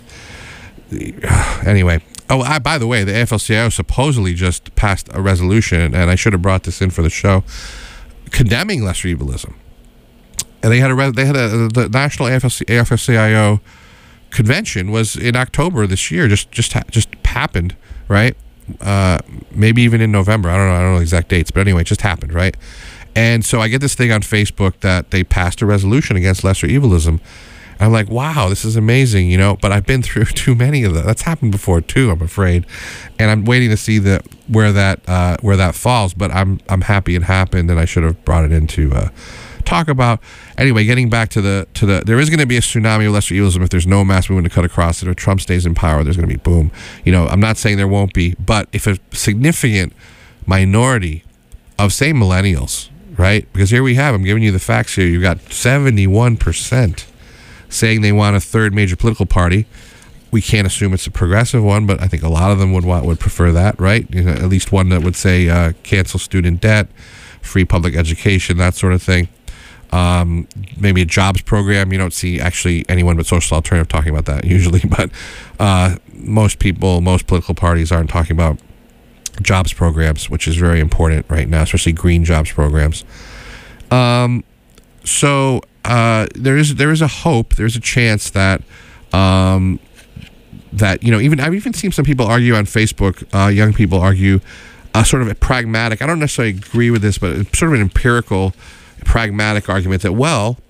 Anyway, oh, I, by the way, the A F L C I O supposedly just passed a resolution, and I should have brought this in for the show, condemning lesser evilism. And they had a they had a the national A F L C I O convention was in October this year, just just just happened, right? Uh, maybe even in November. I don't know. I don't know the exact dates, but anyway, it just happened, right? And so I get this thing on Facebook that they passed a resolution against lesser evilism. I'm like, wow, this is amazing, you know, but I've been through too many of them. That's happened before too, I'm afraid. And I'm waiting to see the where that uh, where that falls, but I'm I'm happy it happened, and I should have brought it in to uh, talk about. Anyway, getting back to the to the there is going to be a tsunami of lesser evilism if there's no mass movement to cut across it. If Trump stays in power, there's going to be boom. You know, I'm not saying there won't be, but if a significant minority of, say, millennials, right? Because here we have, I'm giving you the facts here. You've got seventy-one percent saying they want a third major political party. We can't assume it's a progressive one, but I think a lot of them would want would prefer that, right? You know, at least one that would say uh, cancel student debt, free public education, that sort of thing. Um, maybe a jobs program. You don't see actually anyone but Social Alternative talking about that usually, but uh, most people, most political parties aren't talking about jobs programs, which is very important right now, especially green jobs programs. Um, so uh, there is there is a hope, there's a chance that um, that you know even I've even seen some people argue on Facebook, uh, young people argue a sort of a pragmatic. I don't necessarily agree with this, but it's sort of an empirical, pragmatic argument that, well,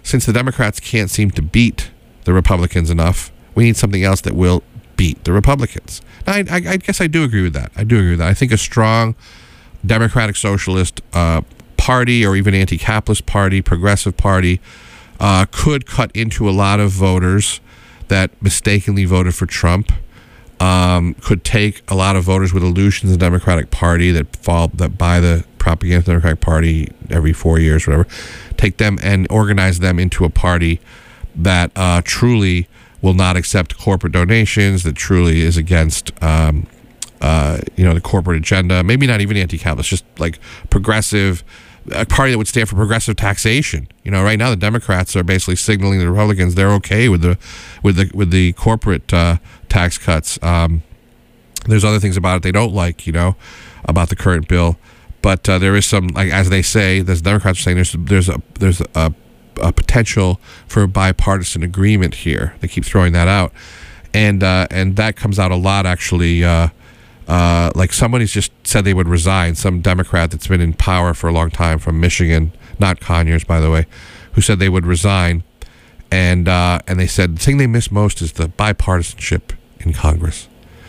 since the Democrats can't seem to beat the Republicans enough, we need something else that will beat the Republicans. Now, I, I, I guess I do agree with that. I do agree with that. I think a strong Democratic Socialist uh, party, or even anti-capitalist party, progressive party, uh, could cut into a lot of voters that mistakenly voted for Trump. Um, could take a lot of voters with illusions in the Democratic Party that fall that buy the propaganda of the Democratic Party every four years, whatever. Take them and organize them into a party that uh, truly will not accept corporate donations, that truly is against, um, uh, you know, the corporate agenda. Maybe not even anti-capitalist, just like progressive, a party that would stand for progressive taxation. You know, right now the Democrats are basically signaling the Republicans they're okay with the with the with the corporate uh, tax cuts. Um, there's other things about it they don't like, you know, about the current bill, but uh, there is some, like as they say, the Democrats are saying there's there's a there's a, a potential for a bipartisan agreement here. They keep throwing that out, and uh, and that comes out a lot actually. Uh, Uh, like somebody's just said they would resign, some Democrat that's been in power for a long time from Michigan, not Conyers, by the way, who said they would resign. And uh, and they said the thing they miss most is the bipartisanship in Congress.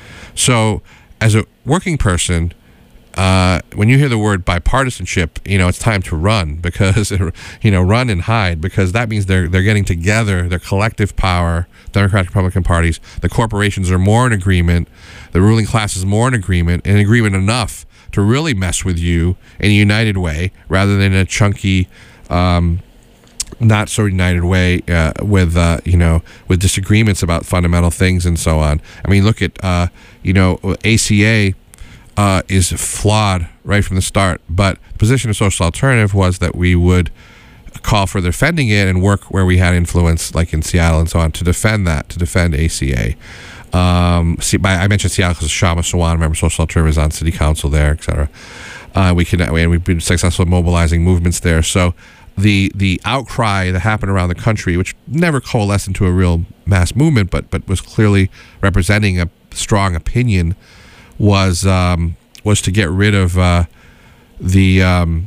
So as a working person, uh, when you hear the word bipartisanship, you know, it's time to run because, you know, run and hide, because that means they're they're getting together, their collective power, Democratic, Republican parties. The corporations are more in agreement. The ruling class is more in agreement, in agreement enough to really mess with you in a united way, rather than a chunky, um, not so united way uh, with uh, you know with disagreements about fundamental things and so on. I mean, look at uh, you know A C A uh, is flawed right from the start, but the position of Social Alternative was that we would call for defending it and work where we had influence, like in Seattle and so on, to defend that, to defend A C A. Um, see, by, I mentioned Seattle because Shama Sawant, member Social Alternative, is on city council there, et cetera. Uh, we can, and we've been successful in mobilizing movements there. So the the outcry that happened around the country, which never coalesced into a real mass movement, but but was clearly representing a strong opinion, was um, was to get rid of uh, the. Um,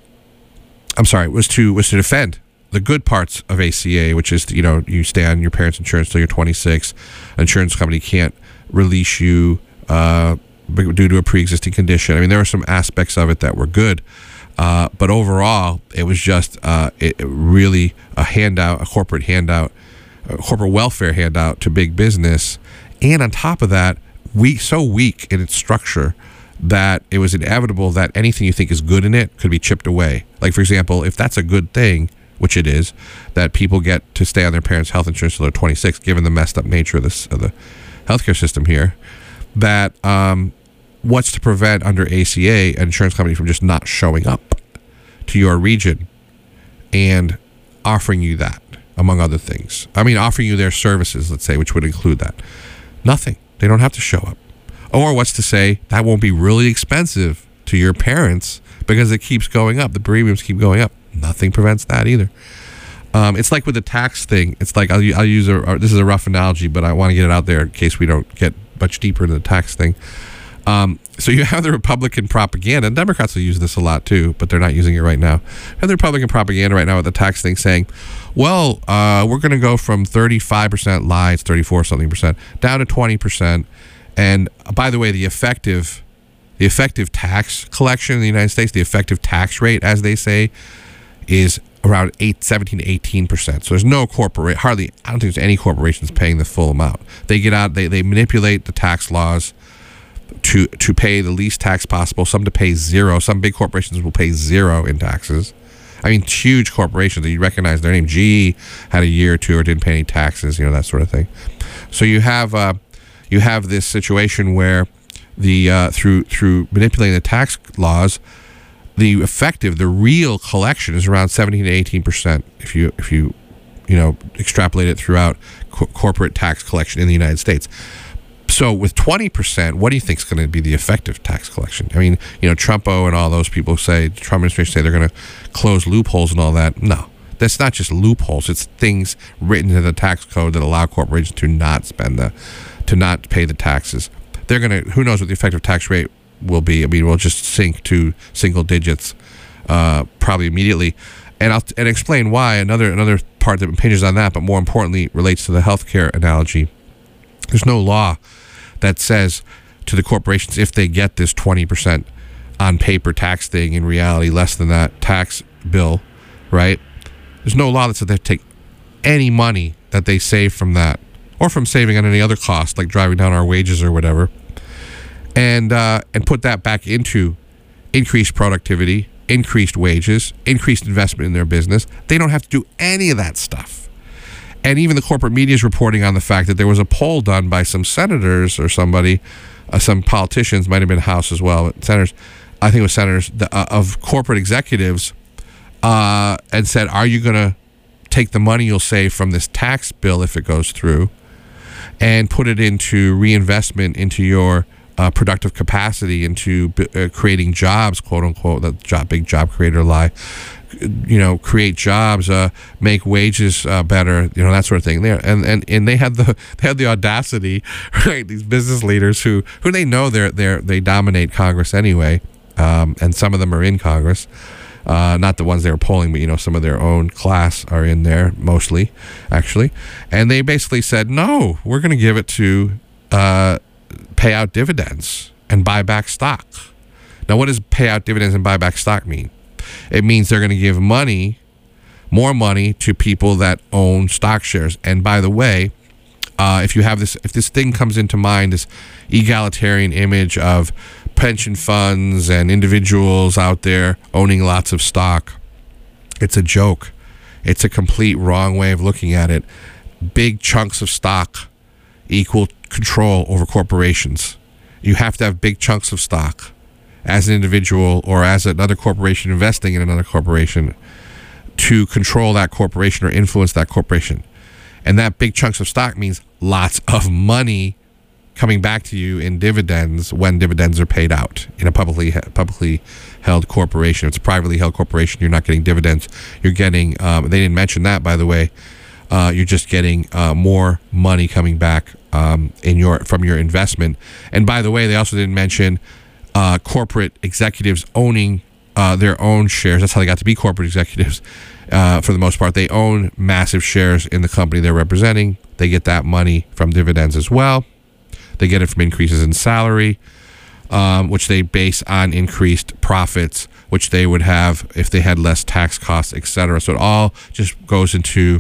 I'm sorry, was to was to defend the good parts of A C A, which is, you know, you stay on your parents' insurance till you're twenty-six. An insurance company can't release you uh, due to a pre-existing condition. I mean, there were some aspects of it that were good, uh, but overall, it was just uh, it, it really a handout, a corporate handout, a corporate welfare handout to big business, and on top of that, weak, so weak in its structure that it was inevitable that anything you think is good in it could be chipped away. Like, for example, if that's a good thing, which it is, that people get to stay on their parents' health insurance until they're twenty-six, given the messed up nature of this of the healthcare system here, that um, what's to prevent under A C A an insurance company from just not showing up to your region and offering you that, among other things? I mean, offering you their services, let's say, which would include that. Nothing. They don't have to show up. Or what's to say that won't be really expensive to your parents because it keeps going up. The premiums keep going up. Nothing prevents that either. Um, it's like with the tax thing. It's like, I'll, I'll use a, this is a rough analogy, but I want to get it out there in case we don't get much deeper into the tax thing. Um, so you have the Republican propaganda, and Democrats will use this a lot too, but they're not using it right now. You have the Republican propaganda right now with the tax thing saying, well, uh, we're going to go from thirty-five percent lie, it's thirty-four something percent, down to twenty percent. And uh, by the way, the effective, the effective tax collection in the United States, the effective tax rate, as they say, is around eight, seventeen to eighteen percent. So there's no corporate, hardly, I don't think there's any corporations paying the full amount. They get out, they, they manipulate the tax laws to to pay the least tax possible, some to pay zero. Some big corporations will pay zero in taxes. I mean, huge corporations that you recognize their name. G E had a year or two or didn't pay any taxes, you know, that sort of thing. So you have uh, you have this situation where the uh, through through manipulating the tax laws, the effective, the real collection is around seventeen to eighteen percent. If you if you you know extrapolate it throughout co- corporate tax collection in the United States. So with twenty percent, what do you think is going to be the effective tax collection? I mean, you know, Trumpo and all those people say, the Trump administration say they're going to close loopholes and all that. No, that's not just loopholes. It's things written into the tax code that allow corporations to not spend the, to not pay the taxes. They're going to, who knows what the effective tax rate will be. I mean, we'll just sink to single digits uh, probably immediately. And I'll and explain why. Another another part that impinges on that, but more importantly relates to the healthcare analogy. There's no law that says to the corporations, if they get this twenty percent on paper tax thing, in reality less than that tax bill, right? There's no law that says they have to take any money that they save from that, or from saving on any other cost, like driving down our wages or whatever, and uh, and put that back into increased productivity, increased wages, increased investment in their business. They don't have to do any of that stuff. And even the corporate media is reporting on the fact that there was a poll done by some senators or somebody, uh, some politicians, might have been House as well, but senators, I think it was senators, the, uh, of corporate executives, uh, and said, are you going to take the money you'll save from this tax bill if it goes through and put it into reinvestment into your uh, productive capacity, into uh, creating jobs, quote unquote, that job, big job creator lie, you know, create jobs, uh, make wages uh, better, you know, that sort of thing. There and, and and they had the they had the audacity, right? These business leaders who who they know they're they they dominate Congress anyway, um, and some of them are in Congress. Uh, not the ones they were polling, but, you know, some of their own class are in there, mostly, actually. And they basically said, no, we're going to give it to uh, pay out dividends and buy back stock. Now, what does pay out dividends and buy back stock mean? It means they're going to give money, more money, to people that own stock shares. And by the way, uh, if you have this, if this thing comes into mind, this egalitarian image of pension funds and individuals out there owning lots of stock, it's a joke. It's a complete wrong way of looking at it. Big chunks of stock equal control over corporations. You have to have big chunks of stock as an individual or as another corporation investing in another corporation to control that corporation or influence that corporation. And that big chunks of stock means lots of money coming back to you in dividends when dividends are paid out in a publicly publicly held corporation. If it's a privately held corporation, you're not getting dividends. You're getting, um, they didn't mention that, by the way, uh, you're just getting uh, more money coming back um, in your from your investment. And by the way, they also didn't mention uh, corporate executives owning uh, their own shares. That's how they got to be corporate executives. Uh, for the most part, they own massive shares in the company they're representing. They get that money from dividends as well. They get it from increases in salary, um, which they base on increased profits, which they would have if they had less tax costs, et cetera. So it all just goes into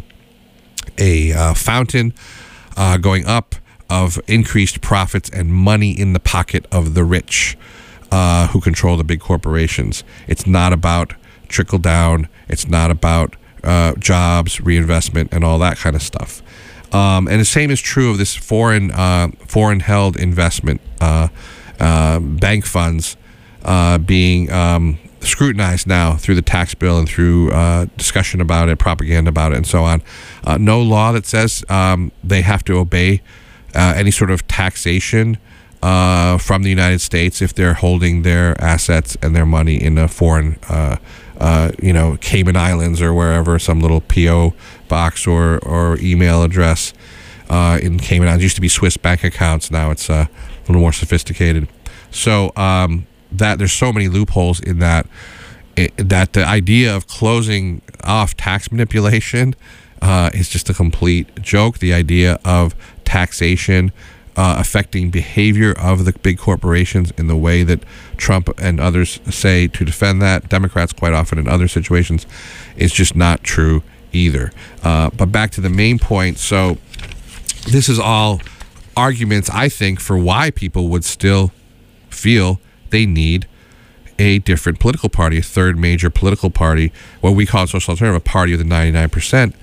a uh, fountain uh, going up of increased profits and money in the pocket of the rich uh, who control the big corporations. It's not about trickle down. It's not about uh, jobs, reinvestment, and all that kind of stuff. Um, and the same is true of this foreign uh, foreign held investment, uh, uh, bank funds uh, being um, scrutinized now through the tax bill and through uh, discussion about it, propaganda about it, and so on. Uh, no law that says um, they have to obey uh, any sort of taxation uh, from the United States if they're holding their assets and their money in a foreign uh Uh, you know, Cayman Islands or wherever, some little P O box or, or email address uh, in Cayman Islands. It used to be Swiss bank accounts. Now it's uh, a little more sophisticated. So um, that there's so many loopholes in that, it, that the idea of closing off tax manipulation uh, is just a complete joke. The idea of taxation Uh, affecting behavior of the big corporations in the way that Trump and others say to defend that, Democrats quite often in other situations, is just not true either. Uh, but back to the main point. So this is all arguments, I think, for why people would still feel they need a different political party, a third major political party, what we call a social alternative, a party of the ninety-nine percent.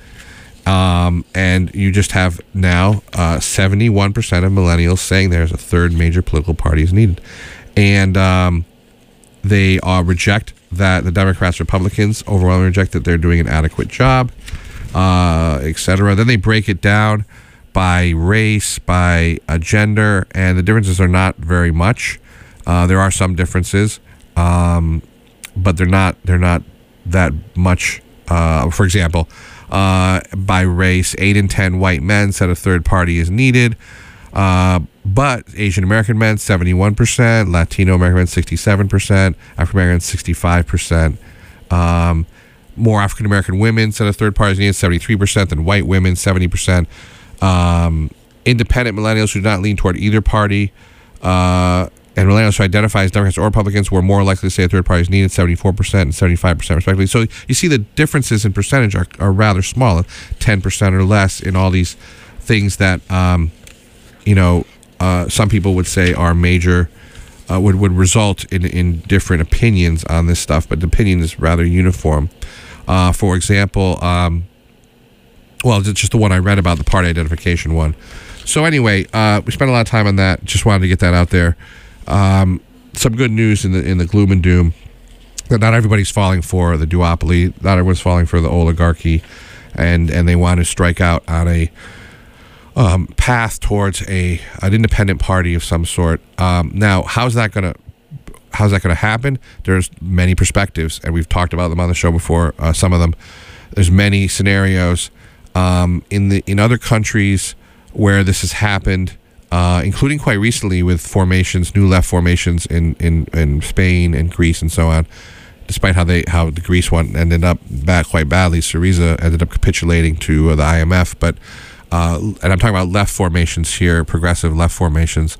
Um, and you just have now uh, seventy-one percent of millennials saying there's a third major political party is needed. And um, they uh, reject that the Democrats, Republicans overwhelmingly reject that they're doing an adequate job, uh, et cetera. Then they break it down by race, by uh, gender, and the differences are not very much. Uh, there are some differences, um, but they're not they're not that much. Uh, for example, Uh, by race, eight in ten white men said a third party is needed, uh, but Asian American men, seventy-one percent, Latino American men, sixty-seven percent, African American, sixty-five percent. Um, more African American women said a third party is needed, seventy-three percent, than white women, seventy percent. Um, independent millennials who do not lean toward either party, uh, and millennials who identify as Democrats or Republicans were more likely to say a third party is needed, seventy-four percent and seventy-five percent respectively. So you see the differences in percentage are, are rather small, ten percent or less in all these things that, um, you know, uh, some people would say are major, uh, would, would result in, in different opinions on this stuff, but the opinion is rather uniform. Uh, for example, um, well, it's just the one I read about, the party identification one. So anyway, uh, we spent a lot of time on that. Just wanted to get that out there. Um, some good news in the in the gloom and doom that not everybody's falling for the duopoly. Not everyone's falling for the oligarchy, and and they want to strike out on a um, path towards a an independent party of some sort. Um, now, how's that gonna how's that gonna happen? There's many perspectives, and we've talked about them on the show before. Uh, some of them. There's many scenarios um, in the in other countries where this has happened. Uh, including quite recently with formations, new left formations in, in, in Spain and Greece and so on. Despite how they how the Greece one ended up back quite badly, Syriza ended up capitulating to uh, the I M F. But uh, and I'm talking about left formations here, progressive left formations.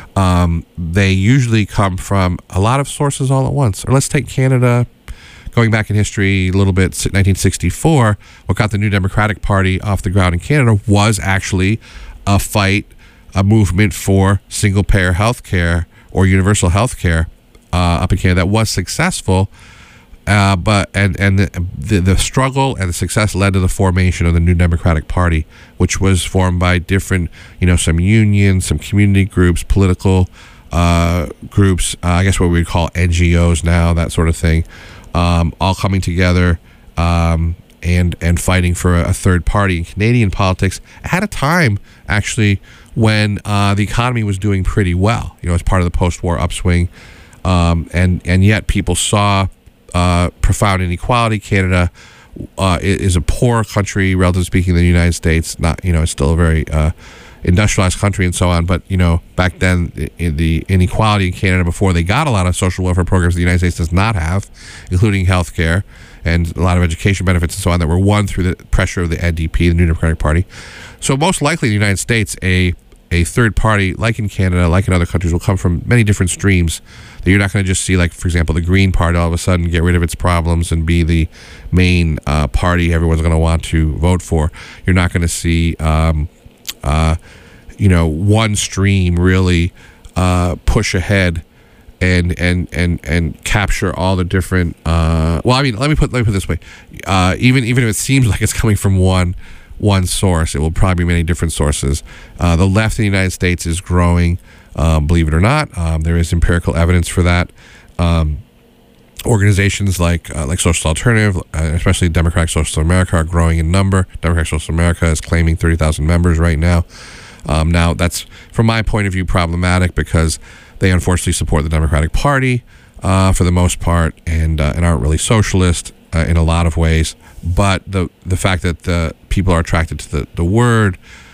Um, they usually come from a lot of sources all at once. Or let's take Canada. Going back in history a little bit, nineteen sixty-four, what got the New Democratic Party off the ground in Canada was actually a fight. A movement for single-payer health care or universal health care uh, up in Canada that was successful, uh, but and and the, the the struggle and the success led to the formation of the New Democratic Party, which was formed by different, you know, some unions, some community groups, political uh, groups, uh, I guess what we would call N G Os now, that sort of thing, um, all coming together um, and and fighting for a, a third party in Canadian politics at a time, actually, when uh, the economy was doing pretty well, you know, as part of the post-war upswing, um, and and yet people saw uh, profound inequality. Canada uh, is a poor country, relatively speaking, than the United States. Not, you know, it's still a very uh, industrialized country and so on. But you know, back then, in the inequality in Canada before they got a lot of social welfare programs the United States does not have, including health care and a lot of education benefits and so on that were won through the pressure of the N D P, the New Democratic Party. So most likely in the United States, a a third party, like in Canada, like in other countries, will come from many different streams. That you're not going to just see, like, for example, the Green Party all of a sudden get rid of its problems and be the main uh, party everyone's going to want to vote for. You're not going to see, um, uh, you know, one stream really uh, push ahead and and and and capture all the different. Uh, well, I mean, let me put let me put it this way. Uh, even even if it seems like it's coming from one. one source, it will probably be many different sources. Uh, the left in the United States is growing, um, believe it or not. Um, there is empirical evidence for that. Um, organizations like uh, like Social Alternative, uh, especially Democratic Social America, are growing in number. Democratic Social America is claiming thirty thousand members right now. Um, now, that's, from my point of view, problematic because they unfortunately support the Democratic Party uh, for the most part and, uh, and aren't really socialist uh, in a lot of ways. But the the fact that the people are attracted to the, the word,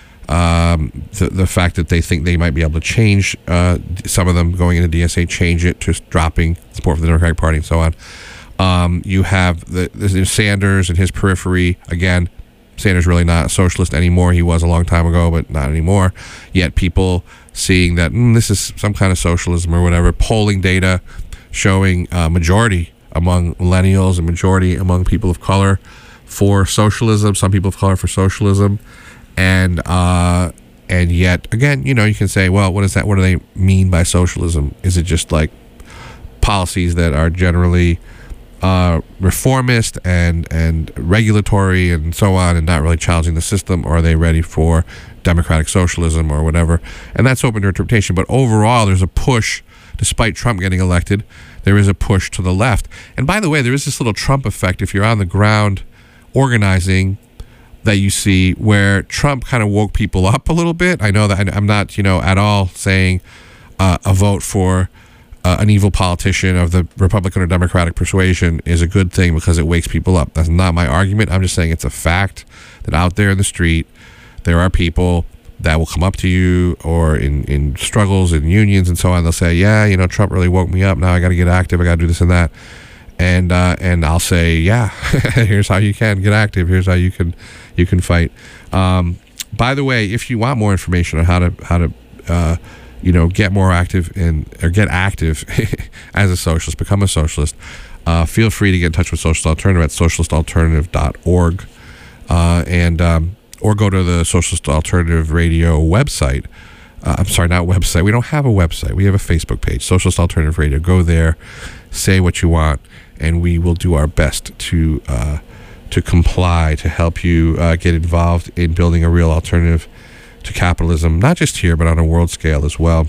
um, the, the fact that they think they might be able to change, uh, some of them going into D S A, change it to dropping support for the Democratic Party and so on. Um, you have the, the Sanders and his periphery. Again, Sanders really not a socialist anymore. He was a long time ago, but not anymore. Yet people seeing that mm, this is some kind of socialism or whatever. Polling data showing uh, majority among millennials and majority among people of color for socialism, some people of color for socialism, and uh, and yet again, you know, you can say, well, what is that? What do they mean by socialism? Is it just like policies that are generally uh, reformist and and regulatory and so on, and not really challenging the system, or are they ready for democratic socialism or whatever? And that's open to interpretation. But overall, there's a push. Despite Trump getting elected, there is a push to the left. And by the way, there is this little Trump effect if you're on the ground organizing that you see where Trump kind of woke people up a little bit. I know that I'm not, you know, at all saying uh, a vote for uh, an evil politician of the Republican or Democratic persuasion is a good thing because it wakes people up. That's not my argument. I'm just saying it's a fact that out there in the street, there are people that will come up to you or in, in struggles in unions and so on. They'll say, yeah, you know, Trump really woke me up. Now I got to get active. I got to do this and that. and uh, and I'll say, yeah, here's how you can get active. Here's how you can you can fight. Um, by the way, if you want more information on how to how to uh, you know get more active and or get active as a socialist, become a socialist, uh, feel free to get in touch with Socialist Alternative at socialist alternative dot org, uh, and um, or go to the Socialist Alternative Radio website. Uh, I'm sorry, not website. We don't have a website. We have a Facebook page, Socialist Alternative Radio. Go there, say what you want, and we will do our best to uh, to comply, to help you uh, get involved in building a real alternative to capitalism, not just here, but on a world scale as well.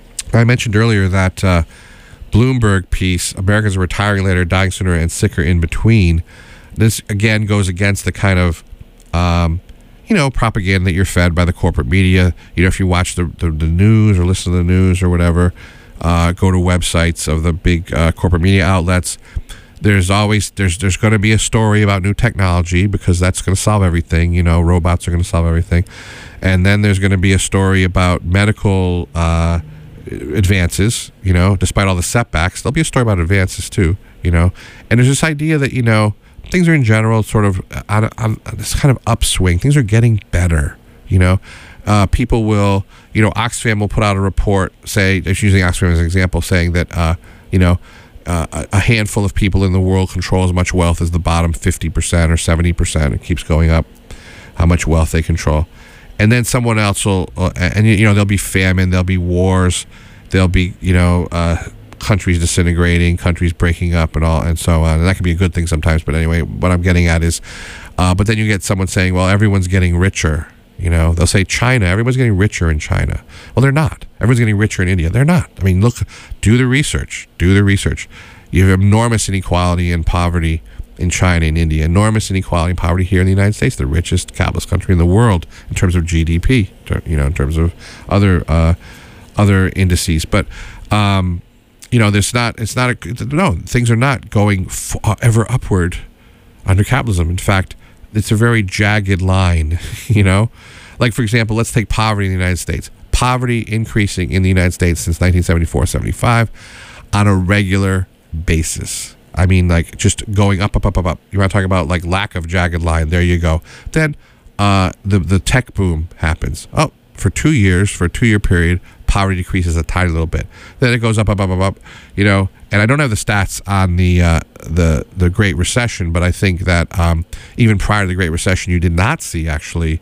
I mentioned earlier that uh, Bloomberg piece, Americans are retiring later, dying sooner, and sicker in between. This, again, goes against the kind of... Um, you know, propaganda that you're fed by the corporate media. You know, if you watch the, the, the news or listen to the news or whatever, uh, go to websites of the big uh, corporate media outlets. There's always, there's there's going to be a story about new technology because that's going to solve everything. You know, robots are going to solve everything. And then there's going to be a story about medical uh, advances, you know, despite all the setbacks. There'll be a story about advances too, you know. And there's this idea that, you know, things are in general sort of on, on this kind of upswing. Things are getting better, you know. Uh, people will, you know, Oxfam will put out a report, say, just using Oxfam as an example, saying that, uh, you know, uh, a handful of people in the world control as much wealth as the bottom fifty percent or seventy percent. It keeps going up, how much wealth they control. And then someone else will, uh, and, you know, there'll be famine, there'll be wars, there'll be, you know, uh, countries disintegrating, countries breaking up and all, and so on. And that can be a good thing sometimes, but anyway, what I'm getting at is, uh, but then you get someone saying, well, everyone's getting richer, you know. They'll say China, everyone's getting richer in China. Well, they're not. Everyone's getting richer in India. They're not. I mean, look, do the research. Do the research. You have enormous inequality and poverty in China and India, enormous inequality and poverty here in the United States, the richest capitalist country in the world in terms of G D P, you know, in terms of other, uh, other indices. But, um, you know, there's not, it's not, a, no, things are not going f- ever upward under capitalism. In fact, it's a very jagged line, you know? Like, for example, let's take poverty in the United States. Poverty increasing in the United States since nineteen seventy-four seventy-five on a regular basis. I mean, like, just going up, up, up, up, up. You want to talk about, like, lack of jagged line. There you go. Then uh, the, the tech boom happens. Oh, for two years, for a two-year period, poverty decreases a tiny little bit. Then it goes up, up, up, up, up, you know. And I don't have the stats on the uh, the the Great Recession, but I think that um, even prior to the Great Recession, you did not see actually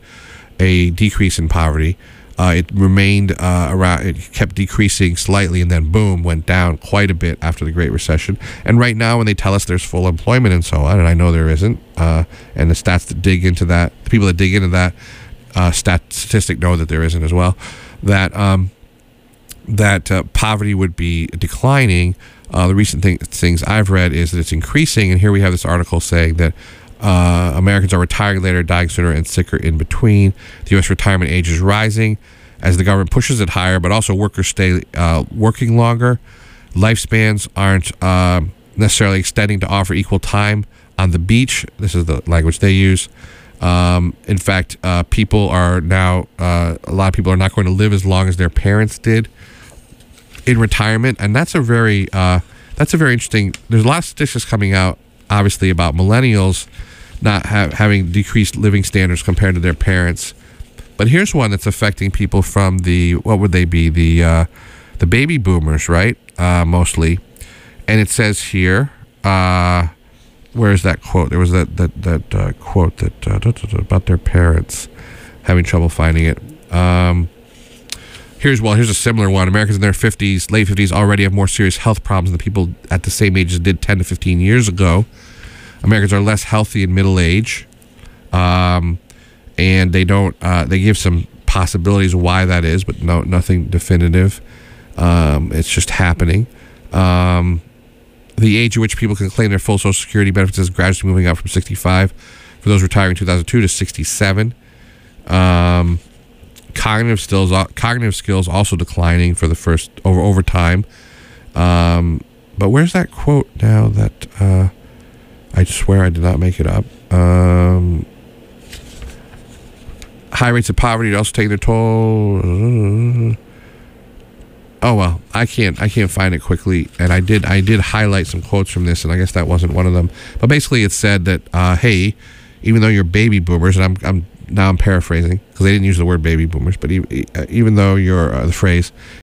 a decrease in poverty. Uh, it remained uh, around. It kept decreasing slightly, and then boom, went down quite a bit after the Great Recession. And right now, when they tell us there's full employment and so on, and I know there isn't, uh, and the stats that dig into that, the people that dig into that uh, stat statistic know that there isn't as well. That um, that uh, poverty would be declining. Uh, the recent thing, things I've read is that it's increasing, and here we have this article saying that uh, Americans are retiring later, dying sooner, and sicker in between. The U S retirement age is rising as the government pushes it higher, but also workers stay uh, working longer. Lifespans aren't uh, necessarily extending to offer equal time on the beach. This is the language they use. Um, in fact, uh, people are now, uh, a lot of people are not going to live as long as their parents did in retirement, and that's a very uh, that's a very interesting. There's a lot of statistics coming out, obviously, about millennials not ha- having decreased living standards compared to their parents. But here's one that's affecting people from the what would they be the uh, the baby boomers, right? Uh, mostly, and it says here, uh, where's that quote? There was that that that uh, quote that uh, about their parents having trouble finding it. Um, Here's well. Here's a similar one. Americans in their fifties, late fifties, already have more serious health problems than people at the same age as did ten to fifteen years ago. Americans are less healthy in middle age, um, and they don't. Uh, they give some possibilities why that is, but no, nothing definitive. Um, it's just happening. Um, the age at which people can claim their full Social Security benefits is gradually moving up from sixty-five for those retiring in two thousand two to sixty-seven. Um, Cognitive skills, cognitive skills also declining for the first over over time. Um, but where's that quote now? That uh, I swear I did not make it up. Um, high rates of poverty are also taking their toll. oh well, I can't I can't find it quickly, and I did I did highlight some quotes from this, and I guess that wasn't one of them. But basically, it said that uh, hey, even though you're baby boomers, and I'm I'm now I'm paraphrasing because they didn't use the word baby boomers, but even, even though you're uh, the phrase,